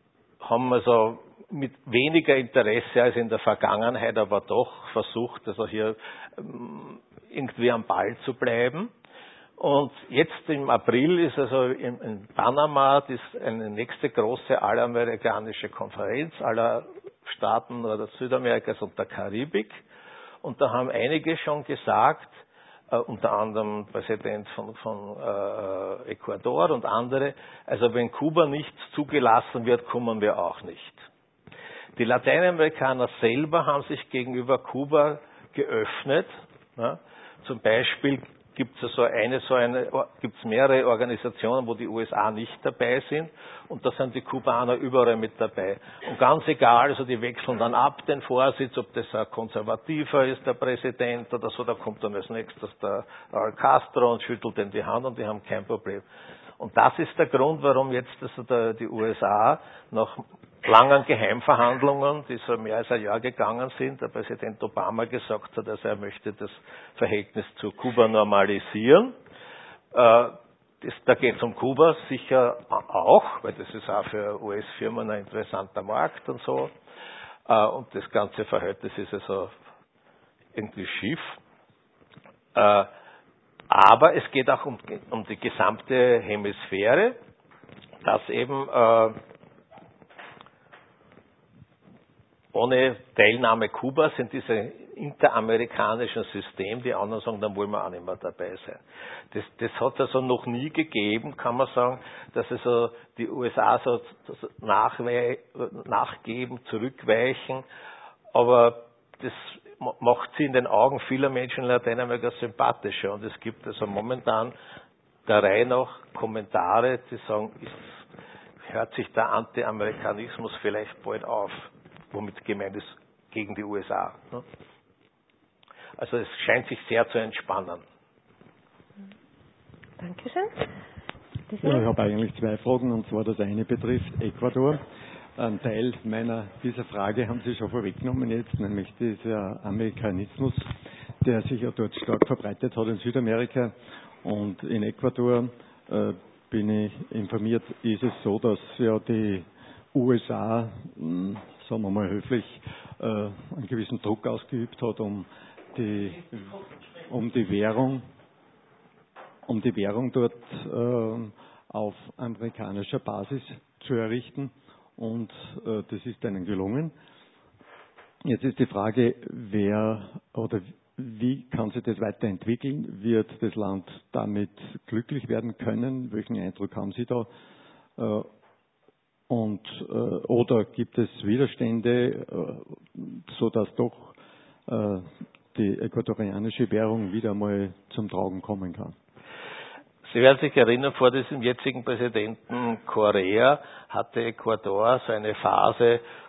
haben also mit weniger Interesse als in der Vergangenheit, aber doch versucht, also hier ähm, irgendwie am Ball zu bleiben. Und jetzt im April ist also in, in Panama das eine nächste große allamerikanische Konferenz aller Staaten oder Südamerikas und der Karibik. Und da haben einige schon gesagt, äh, unter anderem Präsident von, von äh, Ecuador und andere, also wenn Kuba nicht zugelassen wird, kommen wir auch nicht. Die Lateinamerikaner selber haben sich gegenüber Kuba geöffnet. Ja. Zum Beispiel gibt es so eine, so eine, gibt es mehrere Organisationen, wo die U S A nicht dabei sind, und da sind die Kubaner überall mit dabei. Und ganz egal, also die wechseln dann ab den Vorsitz, ob das ein Konservativer ist, der Präsident oder so, da kommt dann als nächstes der Raul Castro und schüttelt ihm die Hand und die haben kein Problem. Und das ist der Grund, warum jetzt also der, die U S A nach langen Geheimverhandlungen, die so mehr als ein Jahr gegangen sind, der Präsident Obama gesagt hat, dass er möchte das Verhältnis zu Kuba normalisieren. Äh, das, da geht es um Kuba sicher auch, weil das ist auch für U S-Firmen ein interessanter Markt und so. Äh, und das ganze Verhältnis ist also irgendwie schief. Äh, aber es geht auch um, um die gesamte Hemisphäre, dass eben äh, ohne Teilnahme Kubas in diesem interamerikanischen System, die anderen sagen, dann wollen wir auch nicht mehr dabei sein. Das, das hat es also noch nie gegeben, kann man sagen, dass also die U S A so nachwe- nachgeben, zurückweichen, aber das macht sie in den Augen vieler Menschen in Lateinamerika sympathischer, und es gibt also momentan der Reihe nach Kommentare, die sagen, ist, hört sich der Anti-Amerikanismus vielleicht bald auf, womit gemeint ist gegen die U S A. Also es scheint sich sehr zu entspannen. Dankeschön. Ja, ich habe eigentlich zwei Fragen, und zwar das eine betrifft Ecuador. Ein Teil meiner dieser Frage haben Sie schon vorweggenommen jetzt, nämlich dieser Amerikanismus, der sich ja dort stark verbreitet hat in Südamerika. Und in Ecuador, äh, bin ich informiert, ist es so, dass ja die U S A, mh, sagen wir mal höflich, äh, einen gewissen Druck ausgeübt hat, um die, um die Währung, um die Währung dort äh, auf amerikanischer Basis zu errichten, und äh, das ist ihnen gelungen. Jetzt ist die Frage, wer oder wie kann sich das weiterentwickeln? Wird das Land damit glücklich werden können? Welchen Eindruck haben Sie da? Äh, Und, äh, oder gibt es Widerstände, äh, so dass doch äh, die äquatorianische Währung wieder mal zum Tragen kommen kann? Sie werden sich erinnern, vor diesem jetzigen Präsidenten Correa hatte Ecuador so eine Phase,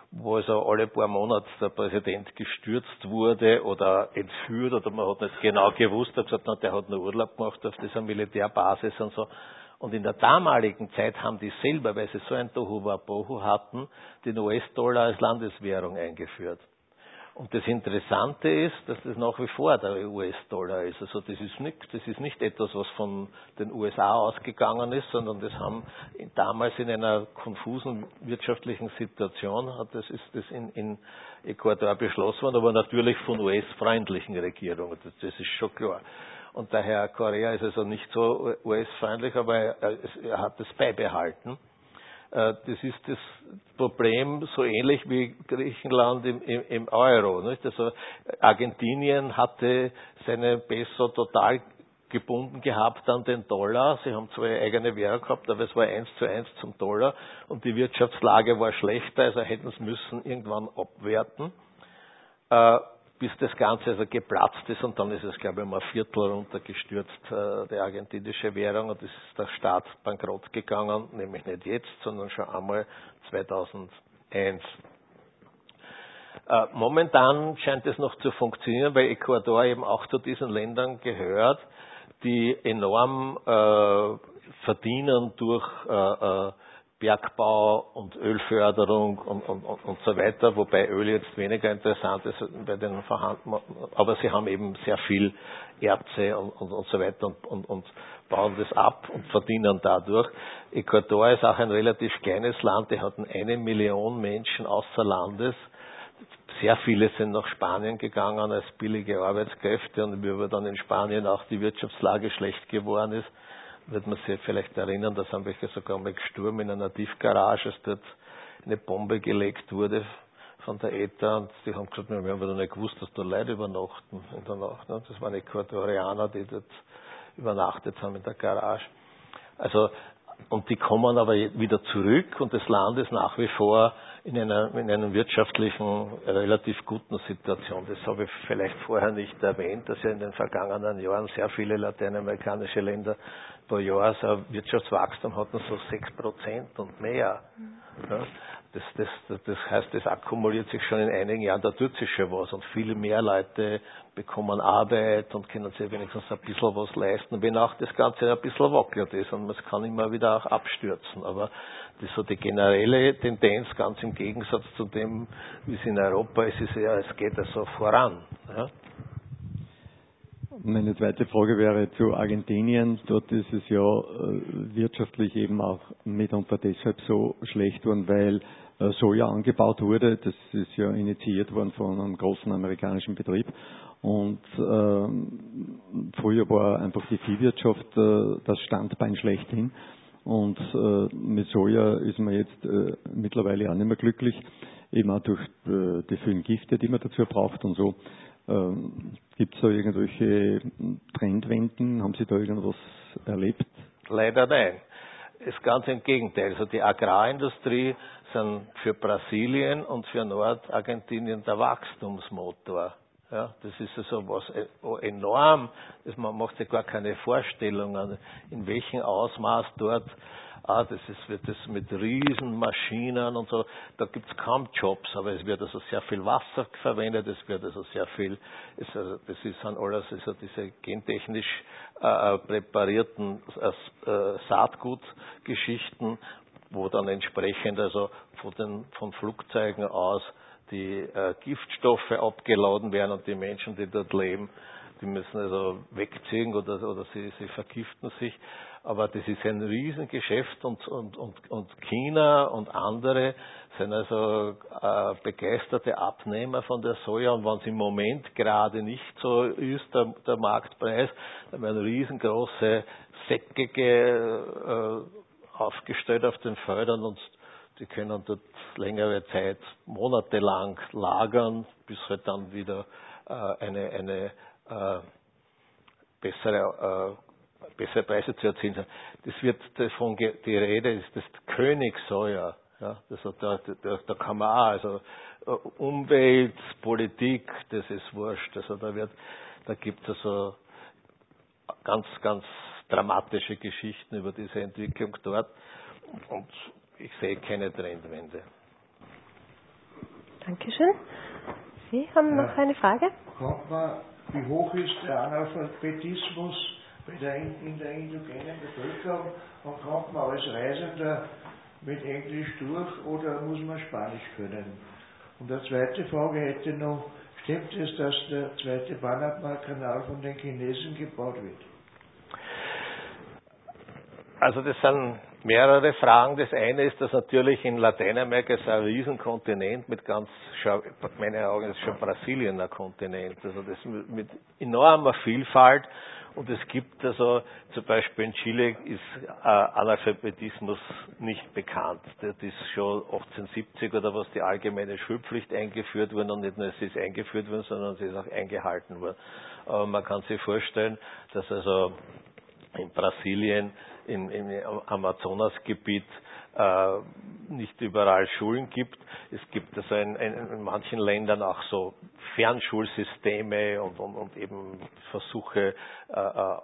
wo also alle paar Monate der Präsident gestürzt wurde oder entführt oder man hat nicht genau gewusst, hat gesagt, na, der hat nur Urlaub gemacht auf dieser Militärbasis und so. Und in der damaligen Zeit haben die selber, weil sie so ein Tohuwabohu hatten, den U S-Dollar als Landeswährung eingeführt. Und das Interessante ist, dass das nach wie vor der U S-Dollar ist. Also das ist nicht, das ist nicht etwas, was von den U S A ausgegangen ist, sondern das haben damals in einer konfusen wirtschaftlichen Situation, hat das ist das in, in Ecuador beschlossen worden, aber natürlich von U S-freundlichen Regierungen. Das, das ist schon klar. Und der Herr Correa ist also nicht so U S-freundlich, aber er, er hat das beibehalten. Das ist das Problem so ähnlich wie Griechenland im, im, im Euro. Nicht? Also Argentinien hatte seine Peso total gebunden gehabt an den Dollar. Sie haben zwar eine eigene Währung gehabt, aber es war eins zu eins zum Dollar und die Wirtschaftslage war schlechter, also hätten es müssen irgendwann abwerten, äh, bis das Ganze also geplatzt ist und dann ist es, glaube ich, um ein Viertel runtergestürzt, äh, die argentinische Währung, und ist der Staat bankrott gegangen, nämlich nicht jetzt, sondern schon einmal zweitausendeins. Äh, momentan scheint es noch zu funktionieren, weil Ecuador eben auch zu diesen Ländern gehört, die enorm äh, verdienen durch äh, äh, Bergbau und Ölförderung und, und, und, und so weiter, wobei Öl jetzt weniger interessant ist bei den vorhandenen, aber sie haben eben sehr viel Erze und, und, und so weiter und, und, und bauen das ab und verdienen dadurch. Ecuador ist auch ein relativ kleines Land, die hatten eine Million Menschen außer Landes. Sehr viele sind nach Spanien gegangen als billige Arbeitskräfte, und wie aber dann in Spanien auch die Wirtschaftslage schlecht geworden ist, wird man sich vielleicht erinnern, da sind welche sogar mal gestorben in einer Tiefgarage, als dort eine Bombe gelegt wurde von der E T A, und die haben gesagt, wir haben aber noch nicht gewusst, dass da Leute übernachten in der Nacht. Ne? Das waren Äquatorianer, die dort übernachtet haben in der Garage. Also, und die kommen aber wieder zurück, und das Land ist nach wie vor in einer, in einer wirtschaftlichen, relativ guten Situation. Das habe ich vielleicht vorher nicht erwähnt, dass ja in den vergangenen Jahren sehr viele lateinamerikanische Länder pro Jahr so ein Wirtschaftswachstum hatten, so sechs Prozent und mehr. Ja, das, das, das heißt, das akkumuliert sich schon in einigen Jahren, da tut sich schon was, und viel mehr Leute bekommen Arbeit und können sich wenigstens ein bisschen was leisten, wenn auch das Ganze ein bisschen wackelt ist, und es kann immer wieder auch abstürzen. Aber das ist so die generelle Tendenz, ganz im Gegensatz zu dem, wie es in Europa ist, ist ja, es geht also voran. Ja. Meine zweite Frage wäre zu Argentinien. Dort ist es ja äh, wirtschaftlich eben auch mitunter deshalb so schlecht worden, weil äh, Soja angebaut wurde. Das ist ja initiiert worden von einem großen amerikanischen Betrieb. Und äh, früher war einfach die Viehwirtschaft äh, das Standbein schlechthin. Und äh, mit Soja ist man jetzt äh, mittlerweile auch nicht mehr glücklich, eben auch durch äh, die vielen Gifte, die man dazu braucht und so. Ähm, Gibt es da irgendwelche Trendwenden? Haben Sie da irgendwas erlebt? Leider nein. Es ist ganz im Gegenteil. Also die Agrarindustrie sind für Brasilien und für Nordargentinien der Wachstumsmotor. Ja, das ist also was enorm, das man macht sich gar keine Vorstellungen, in welchem Ausmaß dort, ah, das ist, wird das mit Riesenmaschinen und so, da gibt es kaum Jobs, aber es wird also sehr viel Wasser verwendet, es wird also sehr viel, es, also das ist dann alles, also diese gentechnisch äh, präparierten äh, Saatgutgeschichten, wo dann entsprechend also von den von Flugzeugen aus die äh, Giftstoffe abgeladen werden, und die Menschen, die dort leben, die müssen also wegziehen oder, oder sie, sie vergiften sich. Aber das ist ein Riesengeschäft, und, und, und, und China und andere sind also äh, begeisterte Abnehmer von der Soja, und wenn es im Moment gerade nicht so ist, der, der Marktpreis, dann werden riesengroße Säcke ge, äh, aufgestellt auf den Feldern, und die können dort längere Zeit, monatelang lagern, bis halt dann wieder äh, eine, eine äh, bessere, äh, bessere Preise zu erzielen sind. Das wird davon, die Rede ist das Königssoja. Ja, das, da, da, da kann man auch, also Umwelt, Politik, das ist wurscht. Also da wird, da gibt es also ganz, ganz dramatische Geschichten über diese Entwicklung dort, und ich sehe keine Trendwende. Dankeschön. Sie haben noch eine Frage? Kommt man, wie hoch ist der Analphabetismus bei der, in der indogenen Bevölkerung und kommt man als Reisender mit Englisch durch oder muss man Spanisch können? Und eine zweite Frage hätte noch, stimmt es, dass der zweite Panama-Kanal von den Chinesen gebaut wird? Also das sind mehrere Fragen. Das eine ist, dass natürlich in Lateinamerika ist ein Riesenkontinent mit ganz, in meinen Augen ist schon Brasilien ein Kontinent, also das mit enormer Vielfalt. Und es gibt also, zum Beispiel in Chile ist äh, Analphabetismus nicht bekannt. Das ist schon achtzehnhundertsiebzig oder was die allgemeine Schulpflicht eingeführt wurde und nicht nur es ist eingeführt worden, sondern es ist auch eingehalten worden. Aber man kann sich vorstellen, dass also in Brasilien, im, im Amazonasgebiet äh, nicht überall Schulen gibt. Es gibt also in, in, in manchen Ländern auch so Fernschulsysteme und, und, und eben Versuche äh,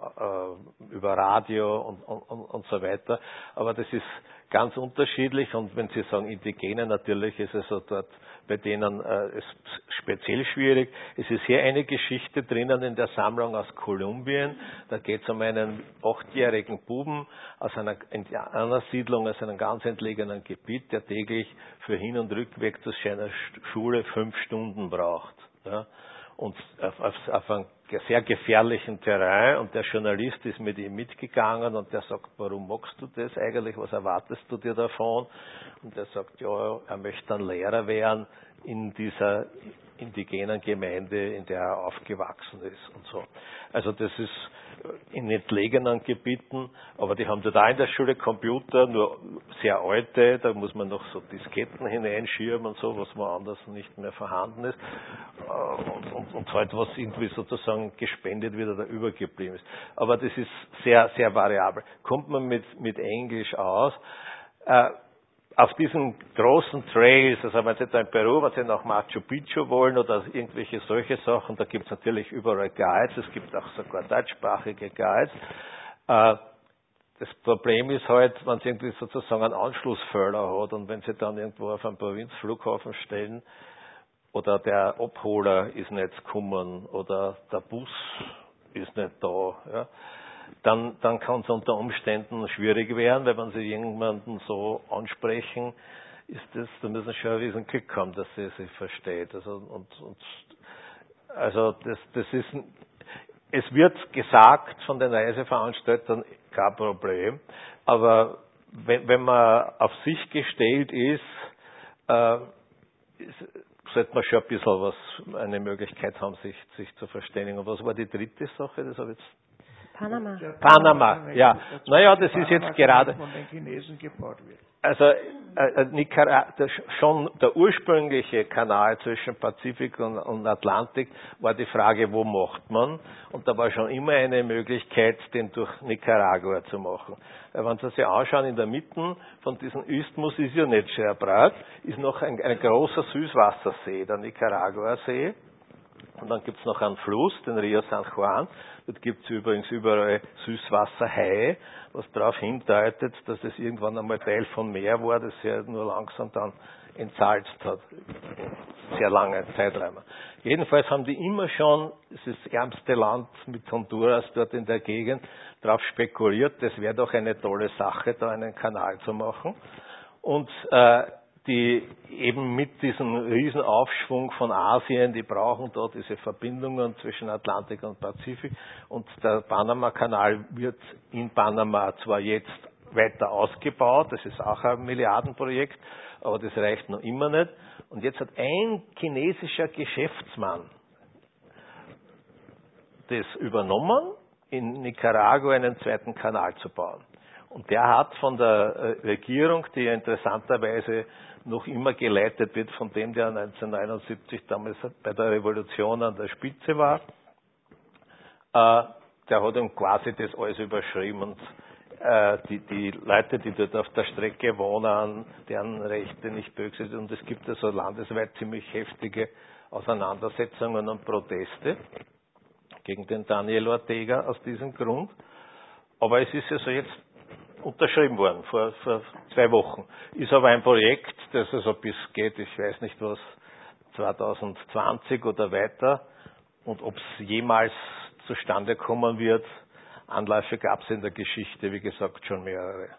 äh, über Radio und, und, und so weiter. Aber das ist ganz unterschiedlich und wenn Sie sagen Indigene, natürlich ist es also dort bei denen äh, ist speziell schwierig. Es ist hier eine Geschichte drinnen in der Sammlung aus Kolumbien. Da geht es um einen achtjährigen Buben aus einer Indianersiedlung, aus einem ganz entlegenen Gebiet, der täglich für Hin- und Rückweg zu seiner Schule fünf Stunden braucht. Ja. Und auf, auf, auf einem sehr gefährlichen Terrain und der Journalist ist mit ihm mitgegangen und der sagt, warum magst du das eigentlich, was erwartest du dir davon? Und er sagt, ja, er möchte dann Lehrer werden in dieser indigenen Gemeinde, in der er aufgewachsen ist und so. Also das ist in entlegenen Gebieten, aber die haben da in der Schule Computer, nur sehr alte, da muss man noch so Disketten hineinschirmen und so, was woanders nicht mehr vorhanden ist und, und, und halt was irgendwie sozusagen gespendet wird oder übergeblieben ist. Aber das ist sehr, sehr variabel. Kommt man mit, mit Englisch aus? Äh, Auf diesen großen Trails, also wenn Sie da in Peru, wenn Sie nach Machu Picchu wollen oder irgendwelche solche Sachen, da gibt es natürlich überall Guides, es gibt auch sogar deutschsprachige Guides. Das Problem ist halt, wenn Sie irgendwie sozusagen einen Anschlussfehler hat und wenn Sie dann irgendwo auf einen Provinzflughafen stellen oder der Abholer ist nicht gekommen oder der Bus ist nicht da, ja, dann, dann kann es unter Umständen schwierig werden, weil wenn Sie jemanden so ansprechen, ist das, da müssen Sie schon ein riesen Glück haben, dass Sie sich versteht. Also, und, und, also das, das ist, es wird gesagt von den Reiseveranstaltern, kein Problem, aber wenn, wenn man auf sich gestellt ist, äh, ist, sollte man schon ein bisschen was, eine Möglichkeit haben, sich, sich zu verständigen. Und was war die dritte Sache? Das habe ich jetzt Panama. Panama, ja. Naja, das ist jetzt gerade. Von den Chinesen gebaut wird. Also äh, Nicaragua, der, schon der ursprüngliche Kanal zwischen Pazifik und, und Atlantik war die Frage, wo macht man? Und da war schon immer eine Möglichkeit, den durch Nicaragua zu machen. Weil wenn Sie sich anschauen, in der Mitte von diesem Isthmus ist ja nicht Scherbrad, ist noch ein, ein großer Süßwassersee, der Nicaragua-See. Und dann gibt es noch einen Fluss, den Rio San Juan. Dort gibt es übrigens überall Süßwasserhaie, was darauf hindeutet, dass es irgendwann einmal Teil von Meer war, das ja nur langsam dann entsalzt hat. Sehr lange Zeiträume. Jedenfalls haben die immer schon, es ist das ärmste Land mit Honduras dort in der Gegend, darauf spekuliert, das wäre doch eine tolle Sache, da einen Kanal zu machen. Und äh, die eben mit diesem Riesenaufschwung von Asien, die brauchen da diese Verbindungen zwischen Atlantik und Pazifik. Und der Panama-Kanal wird in Panama zwar jetzt weiter ausgebaut, das ist auch ein Milliardenprojekt, aber das reicht noch immer nicht. Und jetzt hat ein chinesischer Geschäftsmann das übernommen, in Nicaragua einen zweiten Kanal zu bauen. Und der hat von der Regierung, die ja interessanterweise noch immer geleitet wird von dem, der neunzehnhundertneunundsiebzig damals bei der Revolution an der Spitze war, äh, der hat ihm quasi das alles überschrieben und äh, die, die Leute, die dort auf der Strecke wohnen, deren Rechte nicht berücksichtigt und es gibt also landesweit ziemlich heftige Auseinandersetzungen und Proteste gegen den Daniel Ortega aus diesem Grund. Aber es ist also jetzt unterschrieben worden, vor, vor zwei Wochen. Ist aber ein Projekt, das also bis geht, ich weiß nicht was, zweitausendzwanzig oder weiter. Und ob es jemals zustande kommen wird, Anläufe gab es in der Geschichte, wie gesagt, schon mehrere.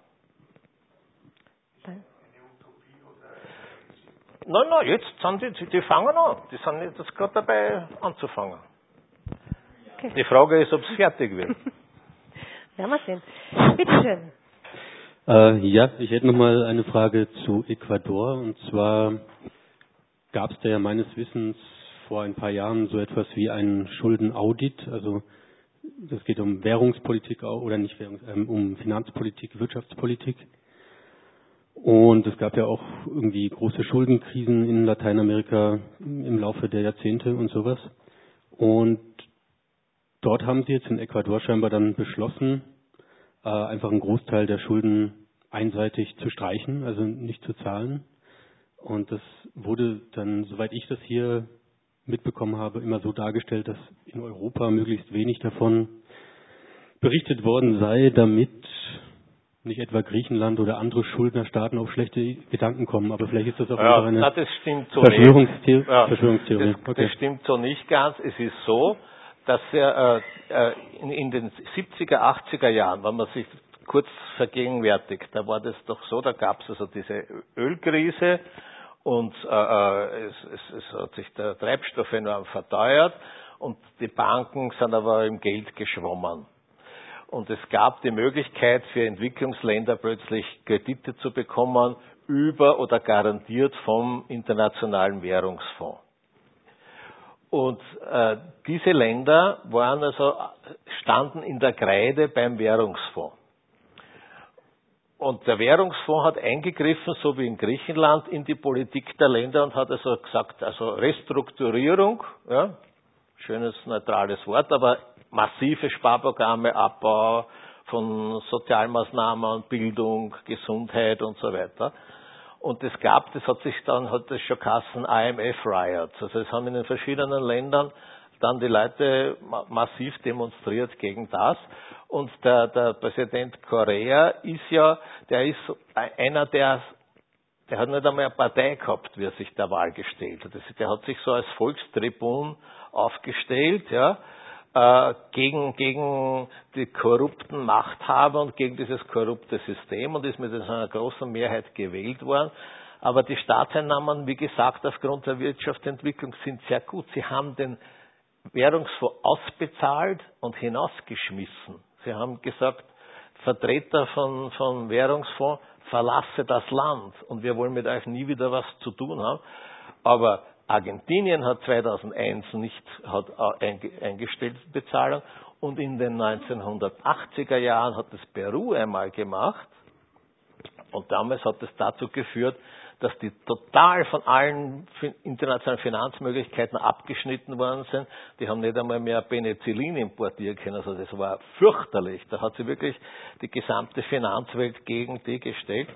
Nein, nein, jetzt sind die, die fangen an. Die sind jetzt gerade dabei anzufangen. Okay. Die Frage ist, ob es fertig wird. Werden wir sehen. Bitte schön. Äh, ja, ich hätte nochmal eine Frage zu Ecuador. Und zwar gab es da ja meines Wissens vor ein paar Jahren so etwas wie einen Schuldenaudit. Also das geht um Währungspolitik auch, oder nicht Währungs, ähm, um Finanzpolitik, Wirtschaftspolitik. Und es gab ja auch irgendwie große Schuldenkrisen in Lateinamerika im Laufe der Jahrzehnte und sowas. Und dort haben sie jetzt in Ecuador scheinbar dann beschlossen, äh, einfach einen Großteil der Schulden einseitig zu streichen, also nicht zu zahlen. Und das wurde dann, soweit ich das hier mitbekommen habe, immer so dargestellt, dass in Europa möglichst wenig davon berichtet worden sei, damit nicht etwa Griechenland oder andere Schuldnerstaaten auf schlechte Gedanken kommen. Aber vielleicht ist das auch ja, eine na, das stimmt so Verschwörungstheorie. nicht. Ja, Verschwörungstheorie. Das, okay. das stimmt so nicht ganz. Es ist so, dass er äh, in, in den siebziger, achtziger Jahren, wenn man sich kurz vergegenwärtigt, da war das doch so, da gab es also diese Ölkrise und äh, es, es, es hat sich der Treibstoff enorm verteuert und die Banken sind aber im Geld geschwommen. Und es gab die Möglichkeit für Entwicklungsländer plötzlich Kredite zu bekommen über oder garantiert vom Internationalen Währungsfonds. Und äh, diese Länder waren also, standen in der Kreide beim Währungsfonds. Und der Währungsfonds hat eingegriffen, so wie in Griechenland, in die Politik der Länder und hat also gesagt, also Restrukturierung, ja, schönes neutrales Wort, aber massive Sparprogramme, Abbau von Sozialmaßnahmen und Bildung, Gesundheit und so weiter. Und es gab, das hat sich dann, hat das schon geheißen, I M F-Riots. Also es haben in den verschiedenen Ländern dann die Leute massiv demonstriert gegen das. Und der, der Präsident Correa ist ja, der ist einer, der, der hat nicht einmal eine Partei gehabt, wie er sich der Wahl gestellt hat. Also der hat sich so als Volkstribun aufgestellt, ja, äh, gegen, gegen die korrupten Machthaber und gegen dieses korrupte System und ist mit einer großen Mehrheit gewählt worden. Aber die Staatseinnahmen, wie gesagt, aufgrund der Wirtschaftsentwicklung sind sehr gut. Sie haben den Währungsfonds ausbezahlt und hinausgeschmissen. Sie haben gesagt, Vertreter von, von Währungsfonds, verlasse das Land und wir wollen mit euch nie wieder was zu tun haben. Aber Argentinien hat zweitausendeins nicht hat eingestellt Bezahlung und in den neunzehnhundertachtziger Jahren hat das Peru einmal gemacht und damals hat es dazu geführt, dass die total von allen internationalen Finanzmöglichkeiten abgeschnitten worden sind. Die haben nicht einmal mehr Penicillin importieren können. Also das war fürchterlich. Da hat sich wirklich die gesamte Finanzwelt gegen die gestellt.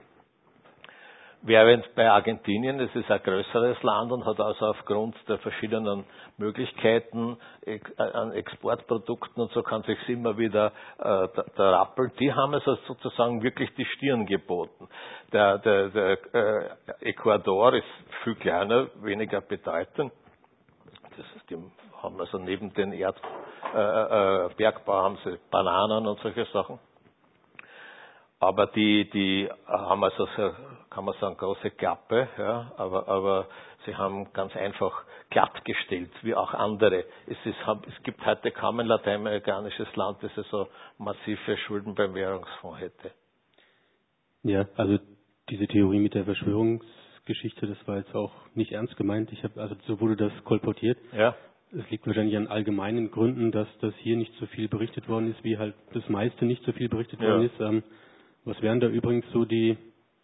Während bei Argentinien, das ist ein größeres Land und hat also aufgrund der verschiedenen Möglichkeiten an Exportprodukten und so kann sich immer wieder äh, der, der rappeln. Die haben es also sozusagen wirklich die Stirn geboten. Der, der, der äh, Ecuador ist viel kleiner, weniger bedeutend. Das ist, die haben also neben den Erd, äh, äh, Bergbau haben sie Bananen und solche Sachen. Aber die, die haben also, so, kann man sagen, große Klappe, ja, aber, aber sie haben ganz einfach glattgestellt, wie auch andere. Es, ist, es gibt heute kaum ein lateinamerikanisches Land, das so massive Schulden beim Währungsfonds hätte. Ja, also diese Theorie mit der Verschwörungsgeschichte, das war jetzt auch nicht ernst gemeint. Ich habe, also so wurde das kolportiert. Ja. Es liegt wahrscheinlich an allgemeinen Gründen, dass das hier nicht so viel berichtet worden ist, wie halt das meiste nicht so viel berichtet ja. worden ist. Ähm, Was wären da übrigens so die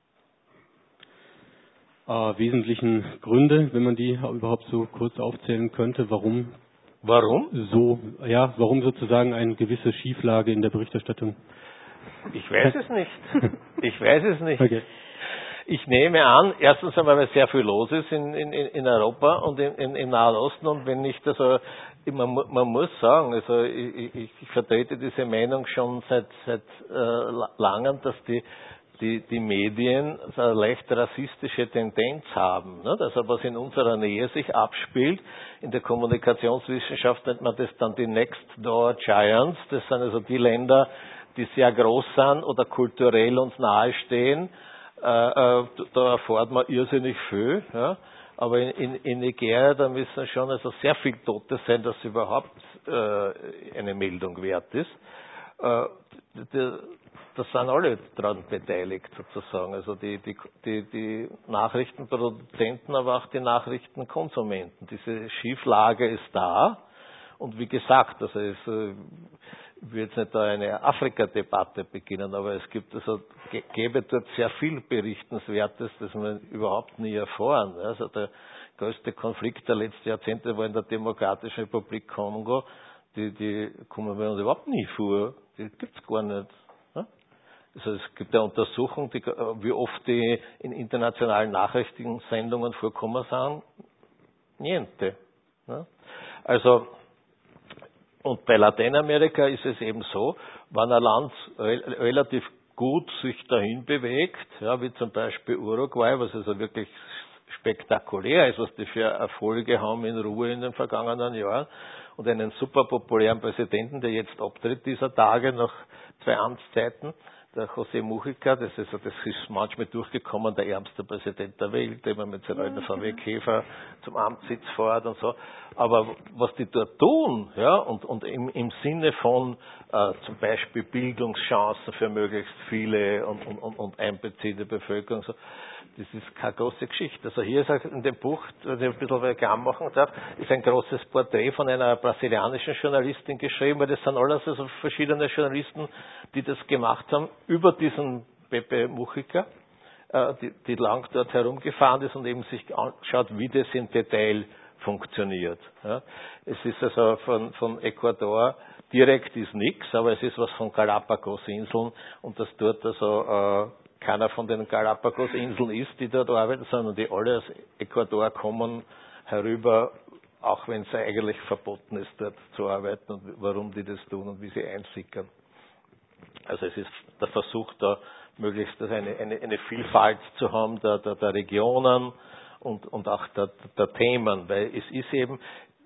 äh, wesentlichen Gründe, wenn man die überhaupt so kurz aufzählen könnte, warum Warum? so, ja, warum sozusagen eine gewisse Schieflage in der Berichterstattung? Ich weiß es nicht. Ich weiß es nicht. Okay. Ich nehme an, erstens einmal, weil sehr viel los ist in, in, in Europa und in, in, im Nahen Osten und wenn nicht, also man, man muss sagen, also ich, ich, ich vertrete diese Meinung schon seit, seit äh, langem, dass die die, die Medien eine leicht rassistische Tendenz haben. Nicht? Also was in unserer Nähe sich abspielt, in der Kommunikationswissenschaft nennt man das dann die Next Door Giants. Das sind also die Länder, die sehr groß sind oder kulturell uns nahestehen. Äh, äh, da erfährt man irrsinnig viel. Ja? Aber in, in, in Nigeria, da müssen schon also sehr viele Tote sein, dass überhaupt äh, eine Meldung wert ist. Äh, die, das sind alle daran beteiligt sozusagen, also die, die, die, die Nachrichtenproduzenten, aber auch die Nachrichtenkonsumenten. Diese Schieflage ist da und wie gesagt, also es, ich will jetzt nicht da eine Afrika-Debatte beginnen, aber es gibt also, gäbe dort sehr viel Berichtenswertes, das wir überhaupt nie erfahren. Also der größte Konflikt der letzten Jahrzehnte war in der Demokratischen Republik Kongo, die, die kommen wir uns überhaupt nie vor, die gibt's gar nicht. Also es gibt eine Untersuchung, die, wie oft die in internationalen Nachrichtensendungen vorkommen sind. Niente. Also, und bei Lateinamerika ist es eben so, wenn ein Land re- relativ gut sich dahin bewegt, ja, wie zum Beispiel Uruguay, was also wirklich spektakulär ist, was die für Erfolge haben in Ruhe in den vergangenen Jahren, und einen super populären Präsidenten, der jetzt abtritt dieser Tage nach zwei Amtszeiten, der José Mujica, das ist, das ist manchmal durchgekommen, der ärmste Präsident der Welt, der immer mit seinem alten V W Käfer zum Amtssitz fährt und so. Aber was die dort tun, ja, und, und im, im Sinne von äh, zum Beispiel Bildungschancen für möglichst viele und, und, und, und Einbeziehen der Bevölkerung, so, das ist keine große Geschichte. Also hier ist in dem Buch, das ich ein bisschen Reklam machen darf, ist ein großes Porträt von einer brasilianischen Journalistin geschrieben, weil das sind alles also verschiedene Journalisten, die das gemacht haben, über diesen Pepe Mujica, äh, die, die lang dort herumgefahren ist und eben sich anschaut, wie das im Detail funktioniert. Ja. Es ist also von, von Ecuador direkt ist nichts, aber es ist was von Galapagos-Inseln und das dort also äh, keiner von den Galapagos-Inseln ist, die dort arbeiten, sondern die alle aus Ecuador kommen herüber, auch wenn es eigentlich verboten ist, dort zu arbeiten und warum die das tun und wie sie einsickern. Also es ist der Versuch, da möglichst eine, eine, eine Vielfalt zu haben der, der, der Regionen und, und auch der, der Themen, weil es ist eben,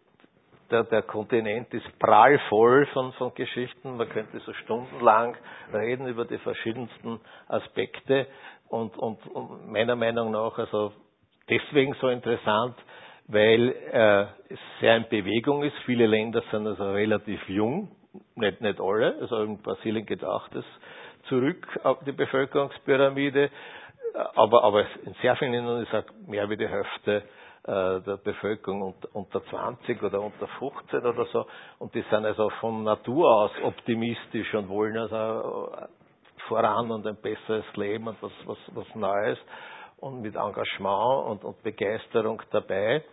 Der, der Kontinent ist prallvoll von, von Geschichten. Man könnte so stundenlang reden über die verschiedensten Aspekte und, und, und meiner Meinung nach also deswegen so interessant, weil äh, es sehr in Bewegung ist. Viele Länder sind also relativ jung, nicht, nicht alle. Also in Brasilien geht auch das zurück auf die Bevölkerungspyramide, aber, aber in sehr vielen Ländern ist auch mehr wie die Hälfte der Bevölkerung unter zwanzig oder unter fünfzehn oder so. Und die sind also von Natur aus optimistisch und wollen also voran und ein besseres Leben und was, was, was Neues und mit Engagement und, und Begeisterung dabei.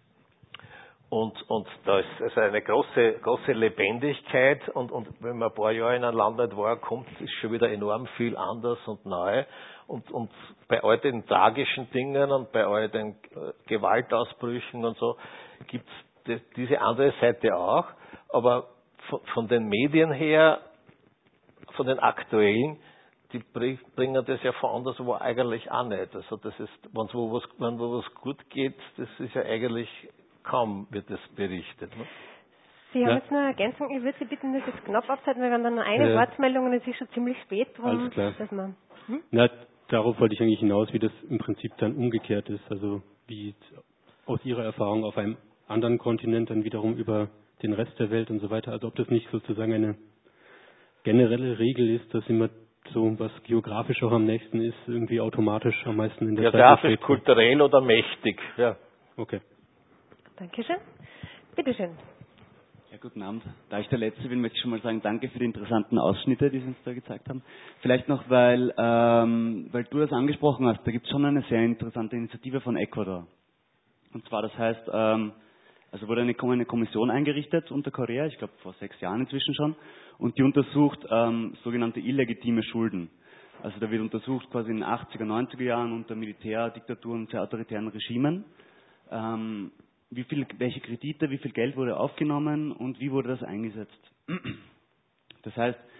Und, und da ist also eine große, große Lebendigkeit und, und wenn man ein paar Jahre in einem Land nicht war, kommt es schon wieder enorm viel anders und neu. Und, und bei all den tragischen Dingen und bei all den äh, Gewaltausbrüchen und so gibt es diese andere Seite auch. Aber von, von den Medien her, von den aktuellen, die bringen das ja von anders wo eigentlich auch nicht. Also das ist, wenn wo was, wenn wo was gut geht, das ist ja eigentlich kaum wird das berichtet. Ne? Sie haben Ja. jetzt eine Ergänzung. Ich würde Sie bitten, das jetzt knapp abzuhalten, weil wir haben dann noch eine Ja. Wortmeldung und es ist schon ziemlich spät drum, Alles klar. dass man. Hm? Na, darauf wollte ich eigentlich hinaus, wie das im Prinzip dann umgekehrt ist. Also wie aus Ihrer Erfahrung auf einem anderen Kontinent dann wiederum über den Rest der Welt und so weiter. Also ob das nicht sozusagen eine generelle Regel ist, dass immer so, was geografisch auch am nächsten ist, irgendwie automatisch am meisten in der Geografisch, Zeit steht. kulturell oder mächtig. Ja. Okay. Dankeschön. Bitteschön. Ja, guten Abend. Da ich der Letzte bin, möchte ich schon mal sagen, danke für die interessanten Ausschnitte, die Sie uns da gezeigt haben. Vielleicht noch, weil, ähm, weil du das angesprochen hast, da gibt es schon eine sehr interessante Initiative von Ecuador. Und zwar, das heißt, ähm, also wurde eine, eine Kommission eingerichtet unter Korea, ich glaube vor sechs Jahren inzwischen schon, und die untersucht ähm, sogenannte illegitime Schulden. Also da wird untersucht quasi in den achtziger, neunziger Jahren unter Militärdiktaturen, sehr autoritären Regimen, ähm, wie viel, welche Kredite, wie viel Geld wurde aufgenommen und wie wurde das eingesetzt. Das heißt,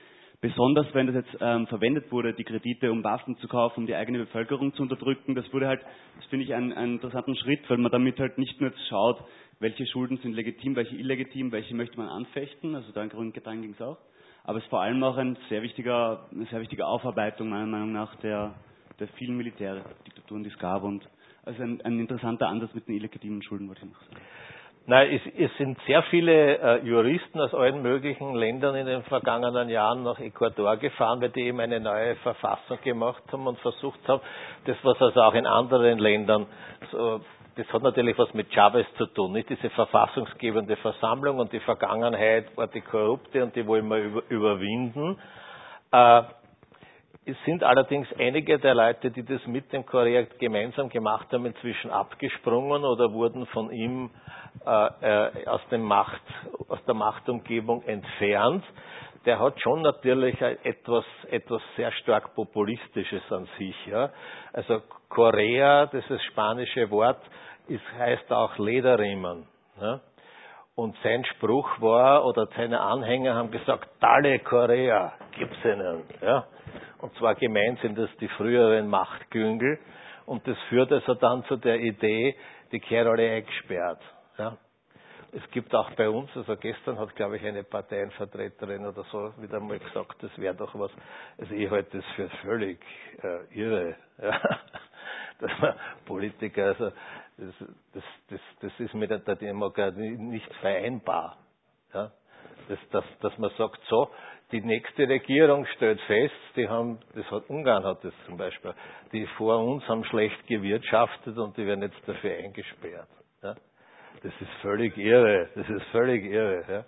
besonders wenn das jetzt ähm, verwendet wurde, die Kredite, um Waffen zu kaufen, um die eigene Bevölkerung zu unterdrücken, das wurde halt, das finde ich einen, einen interessanten Schritt, weil man damit halt nicht nur schaut, welche Schulden sind legitim, welche illegitim, welche möchte man anfechten, also da in Grundgedanken ging es auch, aber es ist vor allem auch ein sehr wichtiger, eine sehr wichtige Aufarbeitung meiner Meinung nach der, der vielen Militärdiktaturen, die es gab, und also ein, ein interessanter Ansatz mit den illegitimen Schulden, wollte ich noch sagen. Nein, es, es sind sehr viele äh, Juristen aus allen möglichen Ländern in den vergangenen Jahren nach Ecuador gefahren, weil die eben eine neue Verfassung gemacht haben und versucht haben, das, was also auch in anderen Ländern, so, das hat natürlich was mit Chavez zu tun, nicht diese verfassungsgebende Versammlung, und die Vergangenheit war die korrupte und die wollen wir über, überwinden. Äh, Es sind allerdings einige der Leute, die das mit dem Korea gemeinsam gemacht haben, inzwischen abgesprungen oder wurden von ihm äh, äh, aus, dem Macht, aus der Machtumgebung entfernt. Der hat schon natürlich etwas, etwas sehr stark Populistisches an sich. Ja. Also Korea, das ist das spanische Wort, ist, heißt auch Lederriemen. Ja. Und sein Spruch war, oder seine Anhänger haben gesagt, Dale Korea, gib's ihnen. Ja. Und zwar gemeint sind das die früheren Machtklüngel. Und das führt also dann zu der Idee, die gehören alle eingesperrt. Ja. Es gibt auch bei uns, also gestern hat, glaube ich, eine Parteienvertreterin oder so wieder mal gesagt, das wäre doch was, also ich halte das für völlig äh, irre. Ja. Dass man Politiker, also das, das, das, das ist mit der Demokratie nicht vereinbar. Ja. Das, dass, dass man sagt, so, die nächste Regierung stellt fest, die haben, das hat, Ungarn hat das zum Beispiel, die vor uns haben schlecht gewirtschaftet und die werden jetzt dafür eingesperrt. Ja. Das ist völlig irre, das ist völlig irre. Ja.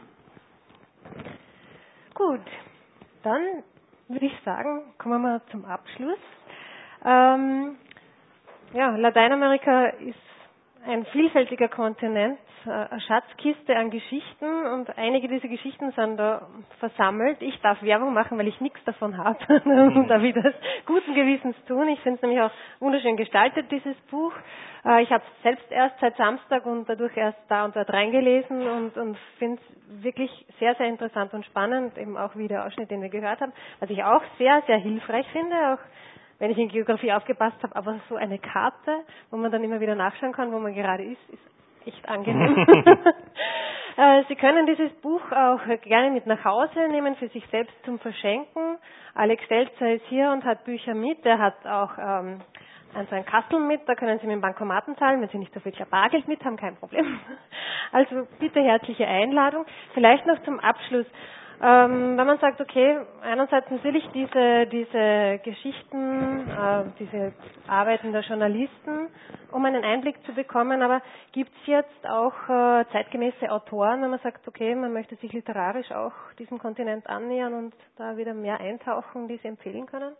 Gut, dann würde ich sagen, kommen wir mal zum Abschluss. Ähm, ja, Lateinamerika ist ein vielfältiger Kontinent, eine Schatzkiste an Geschichten, und einige dieser Geschichten sind da versammelt. Ich darf Werbung machen, weil ich nichts davon habe und darf ich das guten Gewissens tun. Ich finde es nämlich auch wunderschön gestaltet, dieses Buch. Ich habe es selbst erst seit Samstag und dadurch erst da und dort reingelesen und, und finde es wirklich sehr, sehr interessant und spannend, eben auch wie der Ausschnitt, den wir gehört haben, was ich auch sehr, sehr hilfreich finde, auch wenn ich in Geografie aufgepasst habe, aber so eine Karte, wo man dann immer wieder nachschauen kann, wo man gerade ist, ist echt angenehm. Sie können dieses Buch auch gerne mit nach Hause nehmen, für sich selbst zum Verschenken. Alex Stelzer ist hier und hat Bücher mit. Er hat auch ähm, also ein Kastel mit, da können Sie mit dem Bankomaten zahlen, wenn Sie nicht so viel Bargeld mit haben, kein Problem. Also bitte herzliche Einladung. Vielleicht noch zum Abschluss. Ähm, wenn man sagt, okay, einerseits natürlich diese, diese Geschichten, äh, diese Arbeiten der Journalisten, um einen Einblick zu bekommen, aber gibt es jetzt auch äh, zeitgemäße Autoren, wenn man sagt, okay, man möchte sich literarisch auch diesem Kontinent annähern und da wieder mehr eintauchen, die Sie empfehlen können?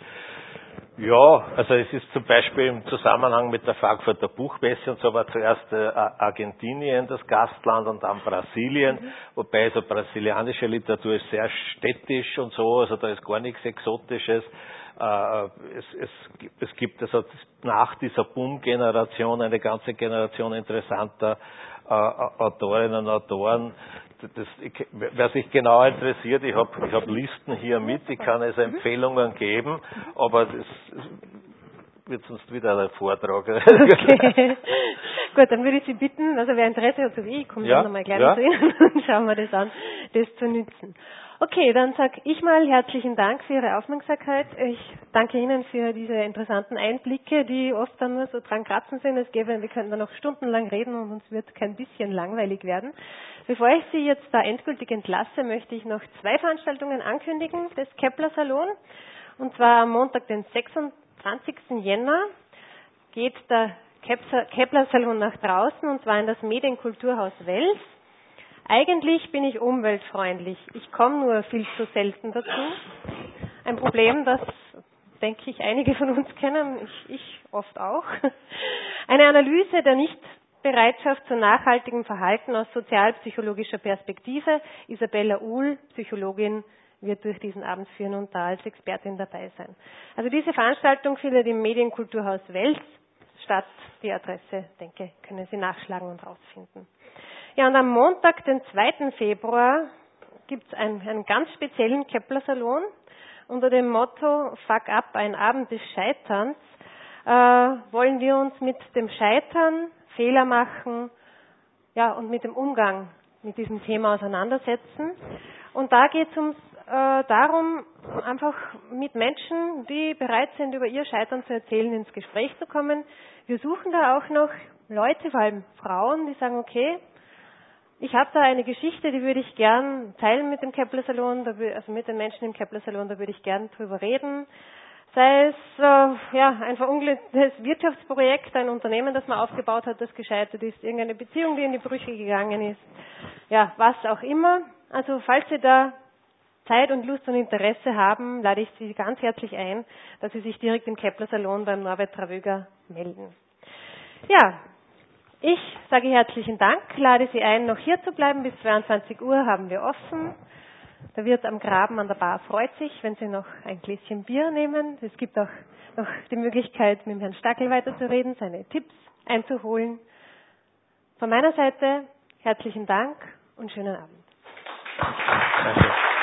Ja, also es ist zum Beispiel im Zusammenhang mit der Frankfurter Buchmesse und so war zuerst äh, Argentinien das Gastland und dann Brasilien, mhm. wobei so brasilianische Literatur ist sehr städtisch und so, also da ist gar nichts Exotisches. Äh, es, es, es gibt also nach dieser Boom-Generation eine ganze Generation interessanter äh, Autorinnen und Autoren. Das, ich, wer sich genau interessiert, ich habe ich hab Listen hier mit, ich kann also Empfehlungen geben, aber das wird sonst wieder ein Vortrag. Okay. Gut, dann würde ich Sie bitten, also wer Interesse hat, so wie ich, komme ja, dann nochmal gleich ja. zu Ihnen und schauen wir das an, das zu nützen. Okay, dann sage ich mal herzlichen Dank für Ihre Aufmerksamkeit. Ich danke Ihnen für diese interessanten Einblicke, die oft dann nur so dran kratzen sind. Es gäbe, wir könnten da noch stundenlang reden und uns wird kein bisschen langweilig werden. Bevor ich Sie jetzt da endgültig entlasse, möchte ich noch zwei Veranstaltungen ankündigen des Kepler Salon. Und zwar am Montag, den sechsundzwanzigsten Jänner, geht der Kepler Salon nach draußen, und zwar in das Medienkulturhaus Wels. Eigentlich bin ich umweltfreundlich. Ich komme nur viel zu selten dazu. Ein Problem, das, denke ich, einige von uns kennen, ich, ich oft auch. Eine Analyse der Nichtbereitschaft zu nachhaltigem Verhalten aus sozialpsychologischer Perspektive. Isabella Uhl, Psychologin, wird durch diesen Abend führen und da als Expertin dabei sein. Also diese Veranstaltung findet im Medienkulturhaus Wels statt. Die Adresse, denke, können Sie nachschlagen und rausfinden. Ja, und am Montag, den zweiten Februar, gibt es einen, einen ganz speziellen Kepler-Salon unter dem Motto Fuck Up, ein Abend des Scheiterns. Äh, wollen wir uns mit dem Scheitern, Fehler machen, ja, und mit dem Umgang mit diesem Thema auseinandersetzen. Und da geht es uns äh, darum, einfach mit Menschen, die bereit sind, über ihr Scheitern zu erzählen, ins Gespräch zu kommen. Wir suchen da auch noch Leute, vor allem Frauen, die sagen, okay, ich habe da eine Geschichte, die würde ich gern teilen mit dem Kepler-Salon, also mit den Menschen im Kepler-Salon, da würde ich gern drüber reden. Sei es äh, ja, ein verunglücktes Wirtschaftsprojekt, ein Unternehmen, das man aufgebaut hat, das gescheitert ist, irgendeine Beziehung, die in die Brüche gegangen ist, ja, was auch immer. Also falls Sie da Zeit und Lust und Interesse haben, lade ich Sie ganz herzlich ein, dass Sie sich direkt im Kepler-Salon beim Norbert Travöger melden. Ja, ich sage herzlichen Dank, lade Sie ein, noch hier zu bleiben. Bis zweiundzwanzig Uhr haben wir offen. Der Wirt am Graben an der Bar freut sich, wenn Sie noch ein Gläschen Bier nehmen. Es gibt auch noch die Möglichkeit, mit Herrn Stackel weiterzureden, seine Tipps einzuholen. Von meiner Seite herzlichen Dank und schönen Abend. Danke.